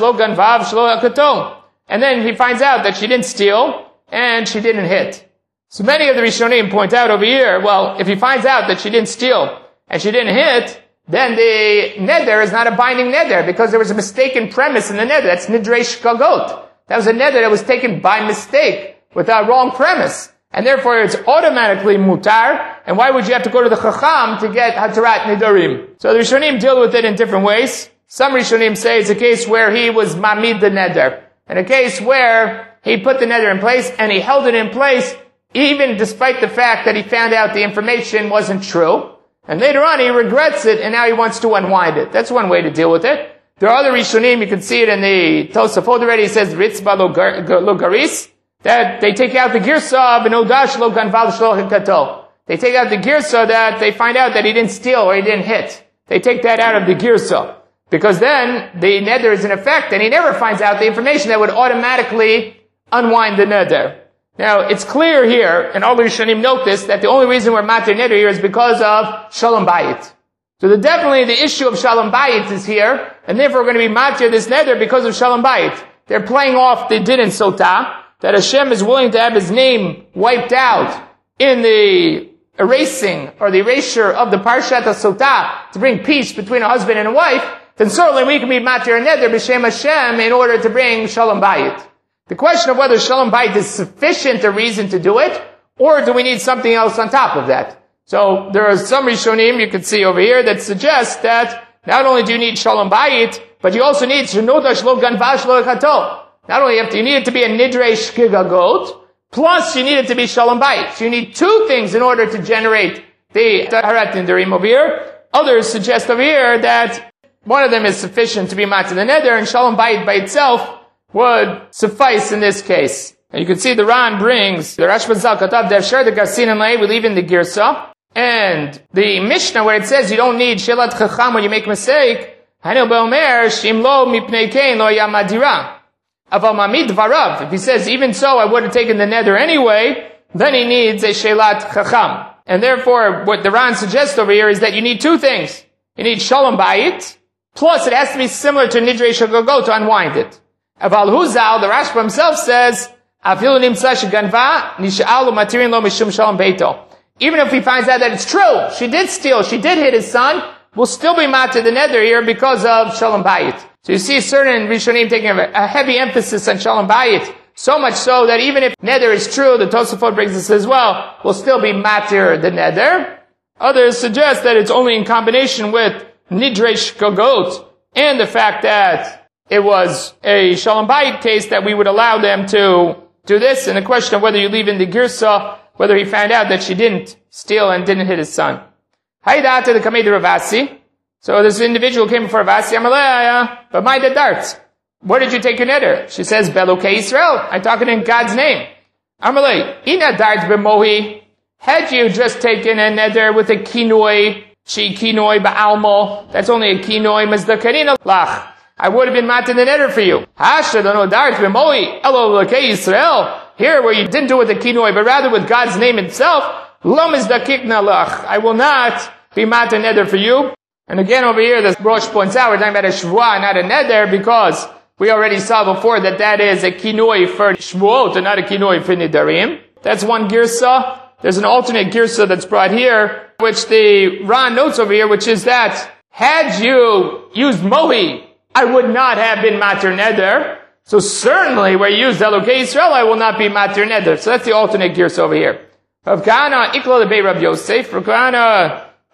then he finds out that she didn't steal and she didn't hit. So many of the Rishonim point out over here, well, if he finds out that she didn't steal and she didn't hit, then the neder is not a binding neder because there was a mistaken premise in the neder. That's nidrei shkagot. That was a neder that was taken by mistake with a wrong premise. And therefore it's automatically mutar. And why would you have to go to the chacham to get hatarat nidarim? So the Rishonim deal with it in different ways. Some Rishonim say it's a case where he was mamid the neder. In a case where he put the neder in place and he held it in place even despite the fact that he found out the information wasn't true. And later on he regrets it and now he wants to unwind it. That's one way to deal with it. There are other Rishonim, you can see it in the Tosafot already, it says Ritzba lo garis, that they take out the girsa b'nodash lo ganval shlo hikato. They take out the girsa that they find out that he didn't steal or he didn't hit. They take that out of the girsa. Because then the neder is in effect and he never finds out the information that would automatically unwind the neder. Now, it's clear here, and all the Rishonim note this, that the only reason we're matir neder here is because of Shalom Bayit. So the, definitely the issue of Shalom Bayit is here, and therefore we're going to be matir this neder because of Shalom Bayit. They're playing off the din and sotah, that Hashem is willing to have his name wiped out in the erasing, or the erasure of the Parshat HaSotah to bring peace between a husband and a wife, then certainly we can be matir neder b'shem Hashem in order to bring Shalom Bayit. The question of whether Shalom Bayit is sufficient a reason to do it, or do we need something else on top of that? So there are some Rishonim you can see over here that suggest that not only do you need Shalom Bayit, but you also need Shenodash lo ganvash lo chato. Not only have to, you need it to be a nidrei shkigagot, plus you need it to be Shalom Bayit. So you need two things in order to generate the Taharat Nidarim over here. Others suggest over here that one of them is sufficient to be matir the neder, and Shalom Bayit by itself would suffice in this case. And you can see the Ran brings, the Rashba Zal Katav Devshar, the Garsin and Lay, we leave in the Girsa, and the Mishnah where it says you don't need Shelat Chacham when you make a mistake, Hanil Be'omer, Shim Lo Mipnei Kein Lo Yamadira. Aval Mamid Varav, if he says, even so I would have taken the neder anyway, then he needs a Shelat Chacham. And therefore, what the Ran suggests over here is that you need two things. You need Shalom Bayit, plus it has to be similar to Nidrei Shagago to unwind it. Aval Huzal, the Rashba himself says, Afilu nimtza sheganva, nish'alu matirin lo mishum shalom beito. Even if he finds out that it's true, she did steal, she did hit his son, we'll still be matir the neder here because of Shalom Bayit. So you see certain Rishonim taking a heavy emphasis on Shalom Bayit, so much so that even if neder is true, the Tosafot brings this as well, we'll still be matir the neder. Others suggest that it's only in combination with Nidrei Shkagot and the fact that it was a Shalom Bayit case that we would allow them to do this, and the question of whether you leave in the Girsa, whether he found out that she didn't steal and didn't hit his son. Haidata the Kamei de Ravasi. So this individual came before Ravasi, Amalaya, but my the darts. Where did you take your neder? She says, Belokei Israel. I'm talking in God's name. Amalei, ina dart b'mohi. Had you just taken a neder with a kinoi, chi kinoi ba'almo, that's only a kinoi, mazdakarina lach. I would have been matir the neder for you. Hasha no dart b'moi elo l'kei Yisrael. Here, where you didn't do it with the kinoi, but rather with God's name itself, lo mizdakikna lach. I will not be matir neder for you. And again, over here, the Rosh points out we're talking about a shvuah, not a neder, because we already saw before that that is a kinoi for shvuot and not a kinoi for nidarim. That's one girsa. There's an alternate girsa that's brought here, which the Ran notes over here, which is that had you used mohi, I would not have been matir neder. So certainly where you use Elokei Yisrael, I will not be matir neder. So that's the alternate gears over here. Rav Kahana, Ikla Lebei Rav Yosef. Rav Kahana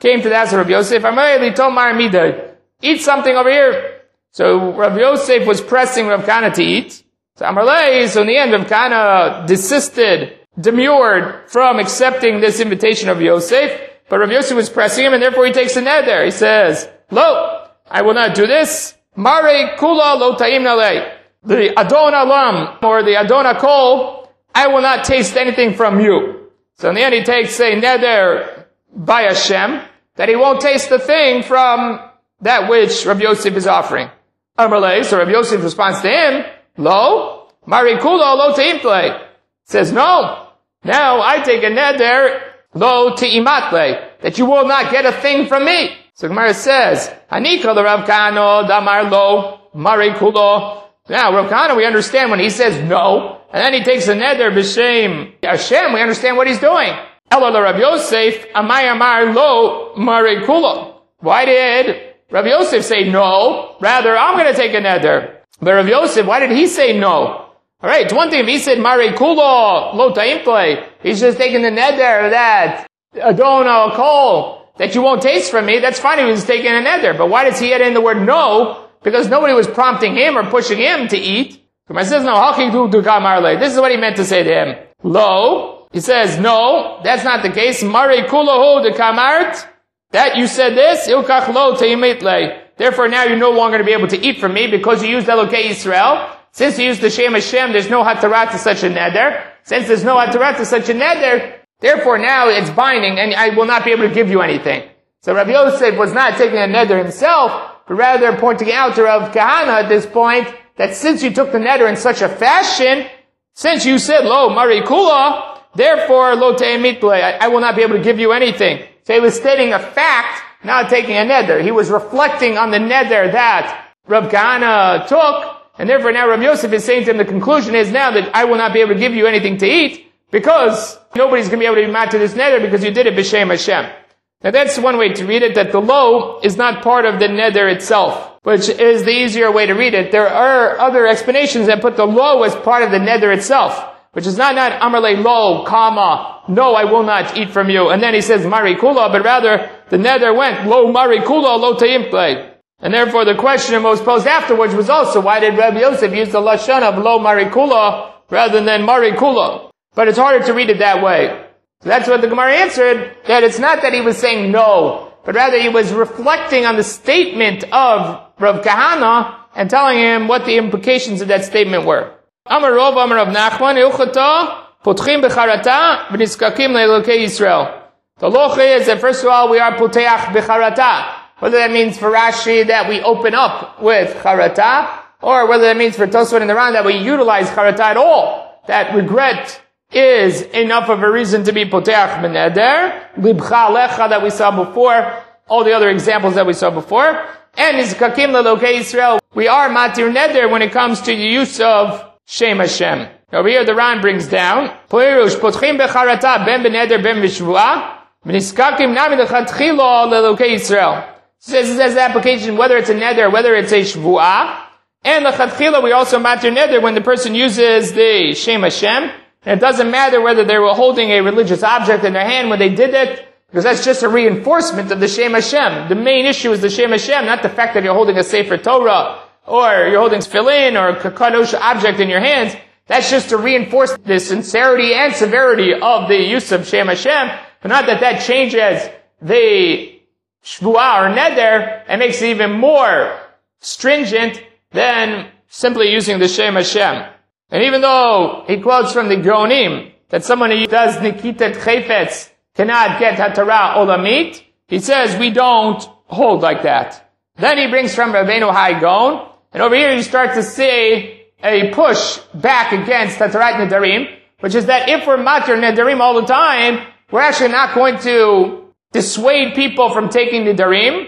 came to the house of Rabbi Yosef, eat something over here. So Rabbi Yosef was pressing Rav Kahana to eat. So Amarlei, so in the end, Rav Kahana desisted, demurred from accepting this invitation of Yosef, but Rav Yosef was pressing him, and therefore he takes a neder. He says, Lo, I will not do this. Mare kula lo ta'im nalei. The Adon Alam, or the Adon Akol, I will not taste anything from you. So in the end he takes a neder by Hashem, that he won't taste the thing from that which Rabbi Yosef is offering. Amarlei, so Rabbi Yosef responds to him, Lo, Mari Kula lo teimple. Says, no, now I take a neder, lo teimatle, that you will not get a thing from me. So Gemara says, Hanika the Rav Kahana, damar lo, Mari Kula. Now, Rav Kahana, we understand when he says no, and then he takes a neder b'shem Hashem, we understand what he's doing. Ela le Rav Yosef, amay amar lo Mari Kula. Why did Rav Yosef say no? Rather, I'm going to take a neder. But Rav Yosef, why did he say no? Alright, it's one thing if he said Mari Kula lo ta'imple, he's just taking the neder that Adon Kol, that you won't taste from me, that's fine if he's taking a neder. But why does he add in the word no? Because nobody was prompting him or pushing him to eat. He says, no, this is what he meant to say to him. Lo, he says, no, that's not the case. Mari kulahu de kamart, that you said this, ilkach lo teimetle. Therefore now you're no longer going to be able to eat from me because you used Elokei Yisrael. Since you used the Shem Hashem, there's no hatarat to such a neder. Since there's no hatarat to such a neder, therefore now it's binding and I will not be able to give you anything. So Rabbi Yosef was not taking a neder himself, but rather pointing out to Rav Kahana at this point that since you took the neder in such a fashion, since you said, Lo, Mari Kula, therefore, Lo Te'emitle, I, I will not be able to give you anything. So he was stating a fact, not taking a neder. He was reflecting on the neder that Rav Kahana took, and therefore now Rav Yosef is saying to him, the conclusion is now that I will not be able to give you anything to eat, because nobody's going to be able to be mad to this neder because you did it b'shem Hashem. Now that's one way to read it, that the lo is not part of the neder itself, which is the easier way to read it. There are other explanations that put the lo as part of the neder itself, which is not, not amarle lo, comma, no, I will not eat from you. And then he says Mari Kula, but rather the neder went, lo Mari Kula, lo teimple. And therefore the question was posed afterwards was also, why did Rabbi Yosef use the lashon of lo Mari Kula rather than Mari Kula? But it's harder to read it that way. So that's what the Gemara answered, that it's not that he was saying no, but rather he was reflecting on the statement of Rav Kahana and telling him what the implications of that statement were. Amar Rov, Amar Rav Nachman, Ilchata, Potchim Becharata, V'niskakim Le'elokei Yisrael. The locha is that first of all we are Poteach Becharata. Whether that means for Rashi that we open up with Charata, or whether that means for Tosfot and the Ran that we utilize Charata at all. That regret is enough of a reason to be Poteach Beneder, Libcha Lecha that we saw before, all the other examples that we saw before, and Nizkakim Le'elokei Yisrael. We are Matir Neder when it comes to the use of Shem Hashem. Over here the Ran brings down, Poirush Potchim Becharata Ben Beneder Ben Vishvua, Nizkakim Nami Lechatchilo Le'elokei Yisrael. Says it has the application whether it's a neder, whether it's a shvuah, and the chatchila we also matter neder when the person uses the Shem Hashem. And it doesn't matter whether they were holding a religious object in their hand when they did it, because that's just a reinforcement of the Shem Hashem. The main issue is the Shem Hashem, not the fact that you're holding a Sefer Torah, or you're holding tefillin, or a kadosh object in your hands. That's just to reinforce the sincerity and severity of the use of Shem Hashem, but not that that changes the shvuah or neder and makes it even more stringent than simply using the Shem Hashem. And even though he quotes from the Geonim that someone who does Nikitat Chayfetz cannot get Hatara Olamit, he says we don't hold like that. Then he brings from Rabbeinu Hai Gaon, and over here you start to see a push back against Hatarat Nedarim, which is that if we're Matir Nedarim all the time, we're actually not going to dissuade people from taking the Nedarim,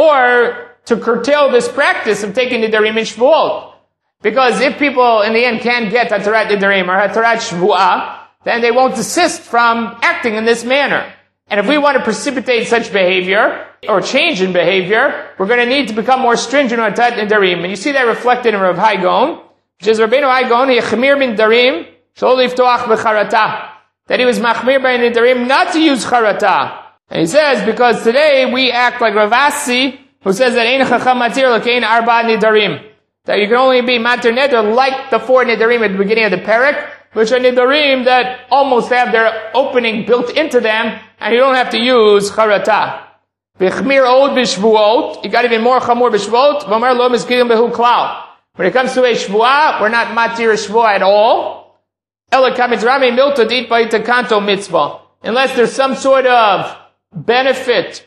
or to curtail this practice of taking the Nedarim in Shvuot. Because if people in the end can't get Hatarat Nedarim or Hatarat Shvuah, then they won't desist from acting in this manner. And if we want to precipitate such behavior, or change in behavior, we're going to need to become more stringent on Hatarat Nedarim. And you see that reflected in Rav Hai Gaon, which is Rabbeinu Hai Gaon, Yechmir bin Darim, Shol Liftoach B'Charata. That he was Machmir by Nedarim not to use Charata. And he says, because today we act like Rav Asi, who says that Ein Chacham Matir L'Kein Arba Nidarim. That you can only be Matir Neder like the four Nidarim at the beginning of the Perek, which are Nidarim that almost have their opening built into them, and you don't have to use Charata. V'chmir od b'shvuot, you got even more chamor b'shvuot, v'omar lo mizkirim behu klal. When it comes to a shvuah, we're not matir a shvuah at all. Ela kamitzrami milta dit ba'itakanto mitzvah. Unless there's some sort of benefit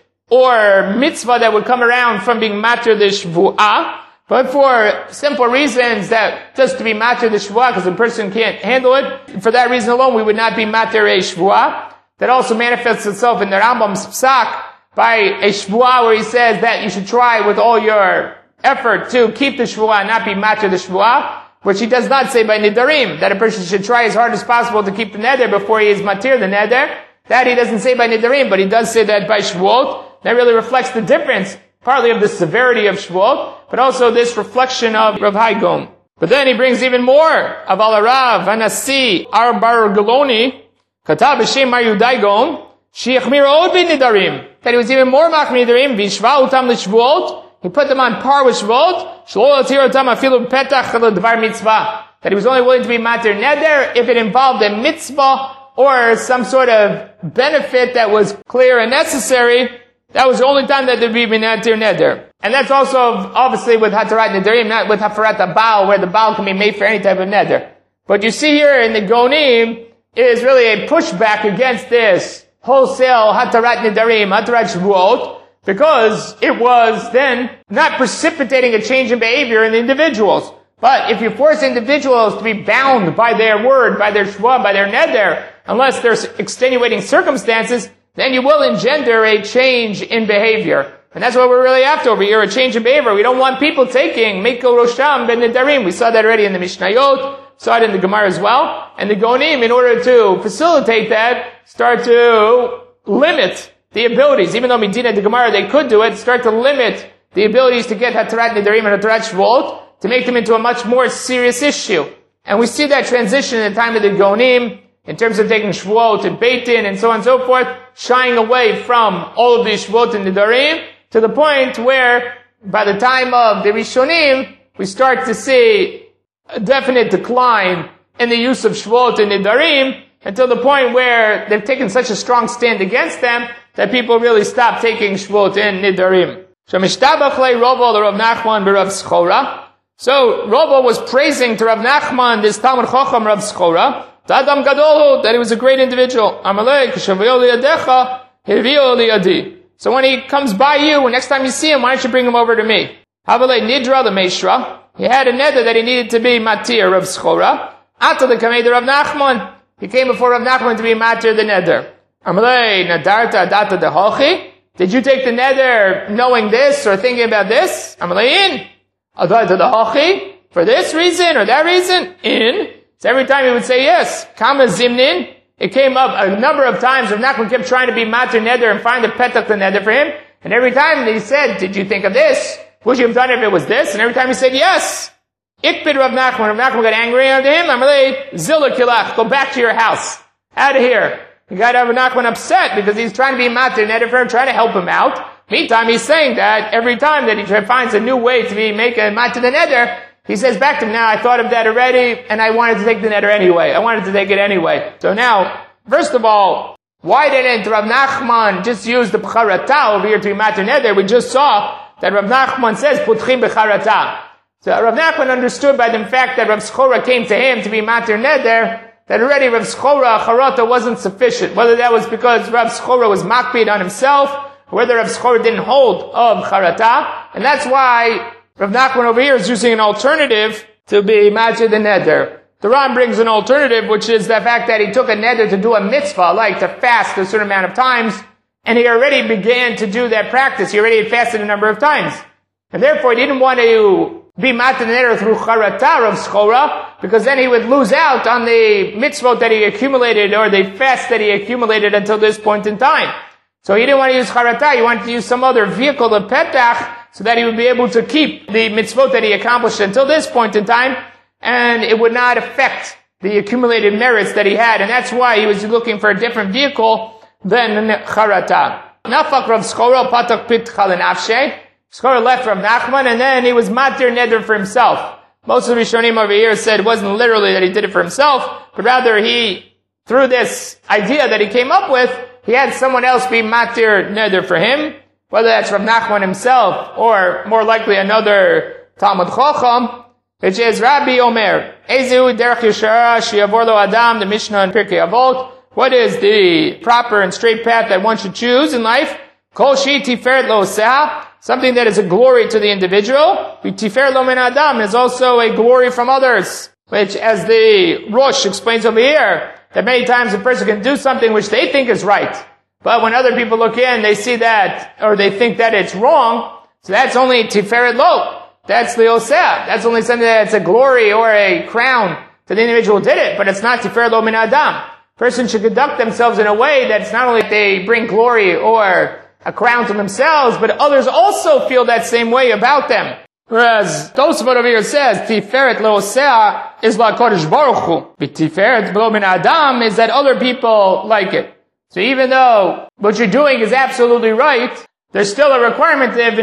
or mitzvah that would come around from being matir the shvuah. But for simple reasons that just to be matir the shvuah, because the person can't handle it, for that reason alone, we would not be matir a shvuah. That also manifests itself in the Rambam's psak by a shvuah where he says that you should try with all your effort to keep the shvuah and not be matir the shvuah, which he does not say by nidarim, that a person should try as hard as possible to keep the neder before he is matir the neder. That he doesn't say by nidarim, but he does say that by shvuot. That really reflects the difference, partly of the severity of shvuot, but also this reflection of Rav Hai Gaon. But then he brings even more of Al-Rav, Anasi, Arbar Galoni, Katab Hashem Mar Yudai Gaon, Shiachmir Od bin Nidarim, that he was even more machmir nidarim, Vishva Utam l'shvuot, he put them on par with shvuot, Shlo Atir Utam Afilu Petach L'Dvar Mitzvah, that he was only willing to be matir neder if it involved a mitzvah or some sort of benefit that was clear and necessary. That was the only time that there'd be matir neder. And that's also obviously with Hatarat Nidarim, not with Hafarat HaBaal, where the Baal can be made for any type of neder. But you see here in the Gonim is really a pushback against this wholesale Hatarat Nidarim, Hatarat Shvuot, because it was then not precipitating a change in behavior in the individuals. But if you force individuals to be bound by their word, by their shvuah, by their neder, unless there's extenuating circumstances, then you will engender a change in behavior. And that's what we're really after over here, a change in behavior. We don't want people taking Meiko Rosham ben Nidarim. We saw that already in the Mishnayot, saw it in the Gemara as well. And the Gonim, in order to facilitate that, start to limit the abilities. Even though Medina the Gemara, they could do it, start to limit the abilities to get Hatarat Nidarim and Hatarat Shvuot, to make them into a much more serious issue. And we see that transition in the time of the Gonim, in terms of taking Shvuot and Beit Din and so on and so forth, shying away from all of these Shvuot and Nidarim, to the point where, by the time of the Rishonim, we start to see a definite decline in the use of Shvuot and Nidarim, until the point where they've taken such a strong stand against them, that people really stop taking Shvuot and Nidarim. So Rava was praising to Rav Nachman, this Talmud Chacham Rav Schora, Adam Gadol, that he was a great individual. So when he comes by you, next time you see him, why don't you bring him over to me? Havale Nidra the Meshra, he had a neder that he needed to be matir Rav Schora. Ata the Kamei Rav Nachman, he came before Rav Nachman to be matir the neder. Amalei Nadarta Data the Hochi, did you take the neder knowing this or thinking about this? Amalei in. Adata the Hochi, for this reason or that reason? In. So every time he would say yes. Kama Zimnin, it came up a number of times. Rav Nachman kept trying to be matir neder and find the petach the neder for him. And every time he said, did you think of this? Would you have done it if it was this? And every time he said yes. Ikbid Rav Nachman. Rav Nachman got angry at him. Amalei Zilla Kilach, go back to your house. Out of here. He got Rav Nachman upset because he's trying to be matir neder for him, trying to help him out. Meantime, he's saying that every time that he finds a new way to be make a matir the neder, he says back to him, now I thought of that already, and I wanted to take the neder anyway. I wanted to take it anyway. So now, first of all, why didn't Rav Nachman just use the b'charata over here to be matir neder? We just saw that Rav Nachman says, putchim b'charata. So Rav Nachman understood by the fact that Rav Schora came to him to be matir neder, that already Rav Schora, charata wasn't sufficient. Whether that was because Rav Schora was makbid on himself, or whether Rav Schora didn't hold of charata, and that's why Rav Nachman over here is using an alternative to be matir the neder. The Ram brings an alternative, which is the fact that he took a neder to do a mitzvah, like to fast a certain amount of times, and he already began to do that practice. He already had fasted a number of times. And therefore he didn't want to be matir the neder through charata of schora, because then he would lose out on the mitzvot that he accumulated, or the fast that he accumulated until this point in time. So he didn't want to use charata, he wanted to use some other vehicle, the petach, so that he would be able to keep the mitzvot that he accomplished until this point in time, and it would not affect the accumulated merits that he had. And that's why he was looking for a different vehicle than charata. Nafak Rav Schora patak pitcha lenafshe. Schora left Rav Nachman, and then he was matir neder for himself. Most of the Rishonim over here said it wasn't literally that he did it for himself, but rather he, through this idea that he came up with, he had someone else be matir neder for him, whether that's Rav Nachman himself, or more likely another Talmud Chacham, which is Rabbi Omer. Ezehu derech yeshara sheyavor lo adam, the Mishnah in Pirkei Avot. What is the proper and straight path that one should choose in life? Kol shi tiferet lo oseh, something that is a glory to the individual. Tiferet lo min adam is also a glory from others, which, as the Rosh explains over here, that many times a person can do something which they think is right, but when other people look in, they see that, or they think that it's wrong, so that's only tiferet lo. That's the oseh. That's only something that's a glory or a crown to the individual who did it, but it's not tiferet lo min adam. Person should conduct themselves in a way that it's not only they bring glory or a crown to themselves, but others also feel that same way about them. Whereas Tosafot over here says tiferet lo oseh is la kodesh baruch hu, but tiferet lo min adam is that other people like it. So even though what you're doing is absolutely right, there's still a requirement that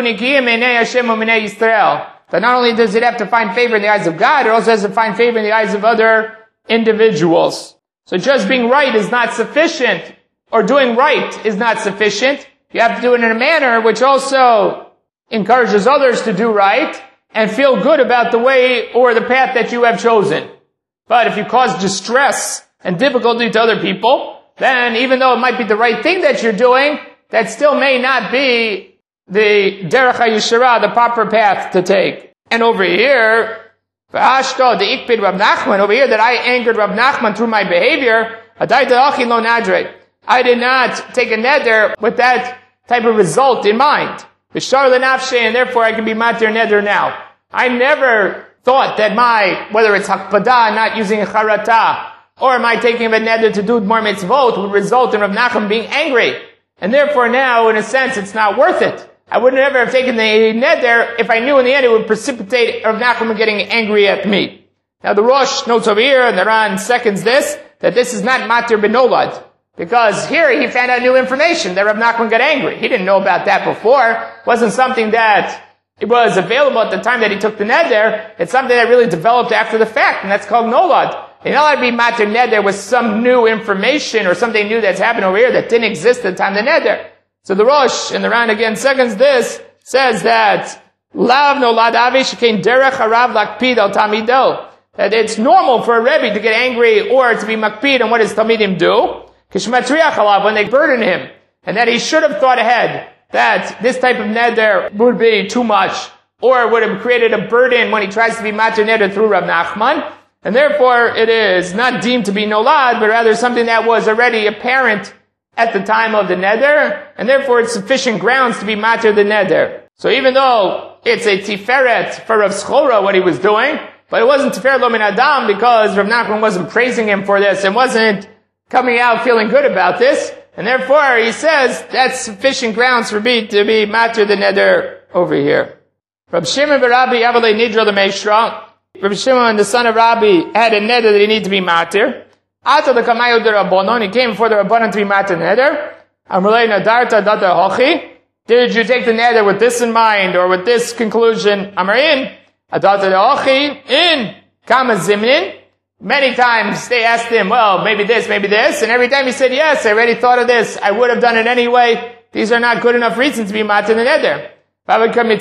not only does it have to find favor in the eyes of God, it also has to find favor in the eyes of other individuals. So just being right is not sufficient, or doing right is not sufficient. You have to do it in a manner which also encourages others to do right and feel good about the way or the path that you have chosen. But if you cause distress and difficulty to other people, then even though it might be the right thing that you're doing, that still may not be the derech hayishara, the proper path to take. And over here, v'ashto the ikpid Rav Nachman, over here that I angered Rav Nachman through my behavior, adayta achi lo nadre. I did not take a neder with that type of result in mind. V'shar lenafshe, and therefore I can be matir neder now. I never thought that my, whether it's hakpada, not using a charata, or my taking of a neder to do more mitzvot would result in Rav Nachman being angry. And therefore now, in a sense, it's not worth it. I would never have taken the neder if I knew in the end it would precipitate Rav Nachman getting angry at me. Now the Rosh notes over here, and the Ran seconds this, that this is not matir benolad. Because here he found out new information that Rav Nachman got angry. He didn't know about that before. It wasn't something that it was available at the time that he took the neder. It's something that really developed after the fact, and that's called nolad. You're not allowed to be matir neder with some new information or something new that's happened over here that didn't exist at the time of the neder. So the Rosh, in the Ran again seconds this, says that lav nolad avi shekain derech harav lakpid al tamido. That it's normal for a Rebbe to get angry or to be makpid on what his Talmidim do, kishmatriach alav, when they burden him, and that he should have thought ahead that this type of neder would be too much, or would have created a burden when he tries to be matir neder through Rav Nachman. And therefore, it is not deemed to be nolad, but rather something that was already apparent at the time of the neder, and therefore it's sufficient grounds to be matir the neder. So even though it's a tiferet for Rav Schora, what he was doing, but it wasn't tiferet lo min adam, because Rav Nachman wasn't praising him for this, and wasn't coming out feeling good about this, and therefore he says that's sufficient grounds for me to be matir the neder over here. Rav Shimon ben Rabbi Avalei Nidra L'Meishra, Rabbi Shimon, the son of Rabbi, had a neder that he needed to be matir. Ata the kamayu de Rabbanon, he came for the Rabbanon to be matir neder. Amrulei nadarta data hochi. Did you take the neder with this in mind, or with this conclusion? Amarin, adata hochi, in, kama zimnin. Many times they asked him, well, maybe this, maybe this, and every time he said, yes, I already thought of this, I would have done it anyway. These are not good enough reasons to be matir the neder. The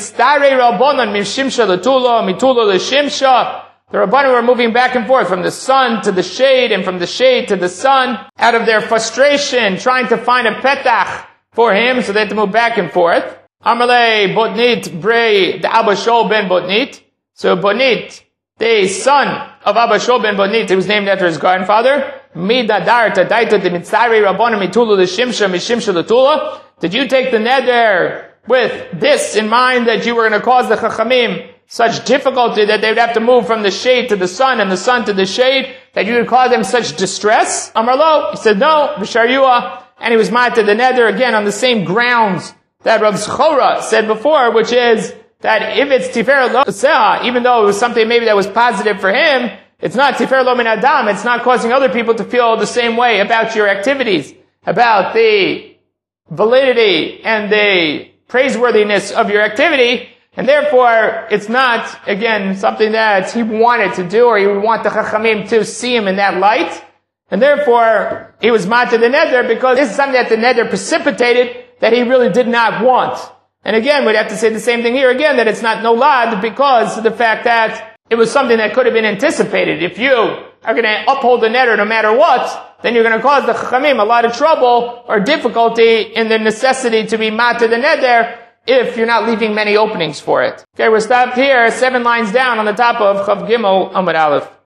Rabbanim were moving back and forth from the sun to the shade and from the shade to the sun out of their frustration, trying to find a petach for him, so they had to move back and forth. Amalei Botnit Brei the Abba Shol ben Botnit. So Botnit, the son of Abba Shol ben Botnit, he was named after his grandfather. Midadar Tadaita the Mitzari Rabbanim Mitulu the Shimsha Mishimsha the Tula. Did you take the neder with this in mind, that you were going to cause the Chachamim such difficulty that they would have to move from the shade to the sun and the sun to the shade, that you would cause them such distress? Amar lo, he said no, B'shar Yua, and he was matir the neder again on the same grounds that Rav Schora said before, which is that if it's tiferet lo oseh, even though it was something maybe that was positive for him, it's not tiferet lo min adam, it's not causing other people to feel the same way about your activities, about the validity and the praiseworthiness of your activity, and therefore it's not, again, something that he wanted to do, or he would want the Chachamim to see him in that light, and therefore he was mad to the neder because this is something that the neder precipitated that he really did not want. And again, we'd have to say the same thing here again, that it's not nolad because of the fact that it was something that could have been anticipated. If you are going to uphold the neder no matter what, then you're going to cause the Chachamim a lot of trouble or difficulty in the necessity to be mad to the neder if you're not leaving many openings for it. Okay, we're stopped here, seven lines down on the top of Chav Gimel Amud Aleph.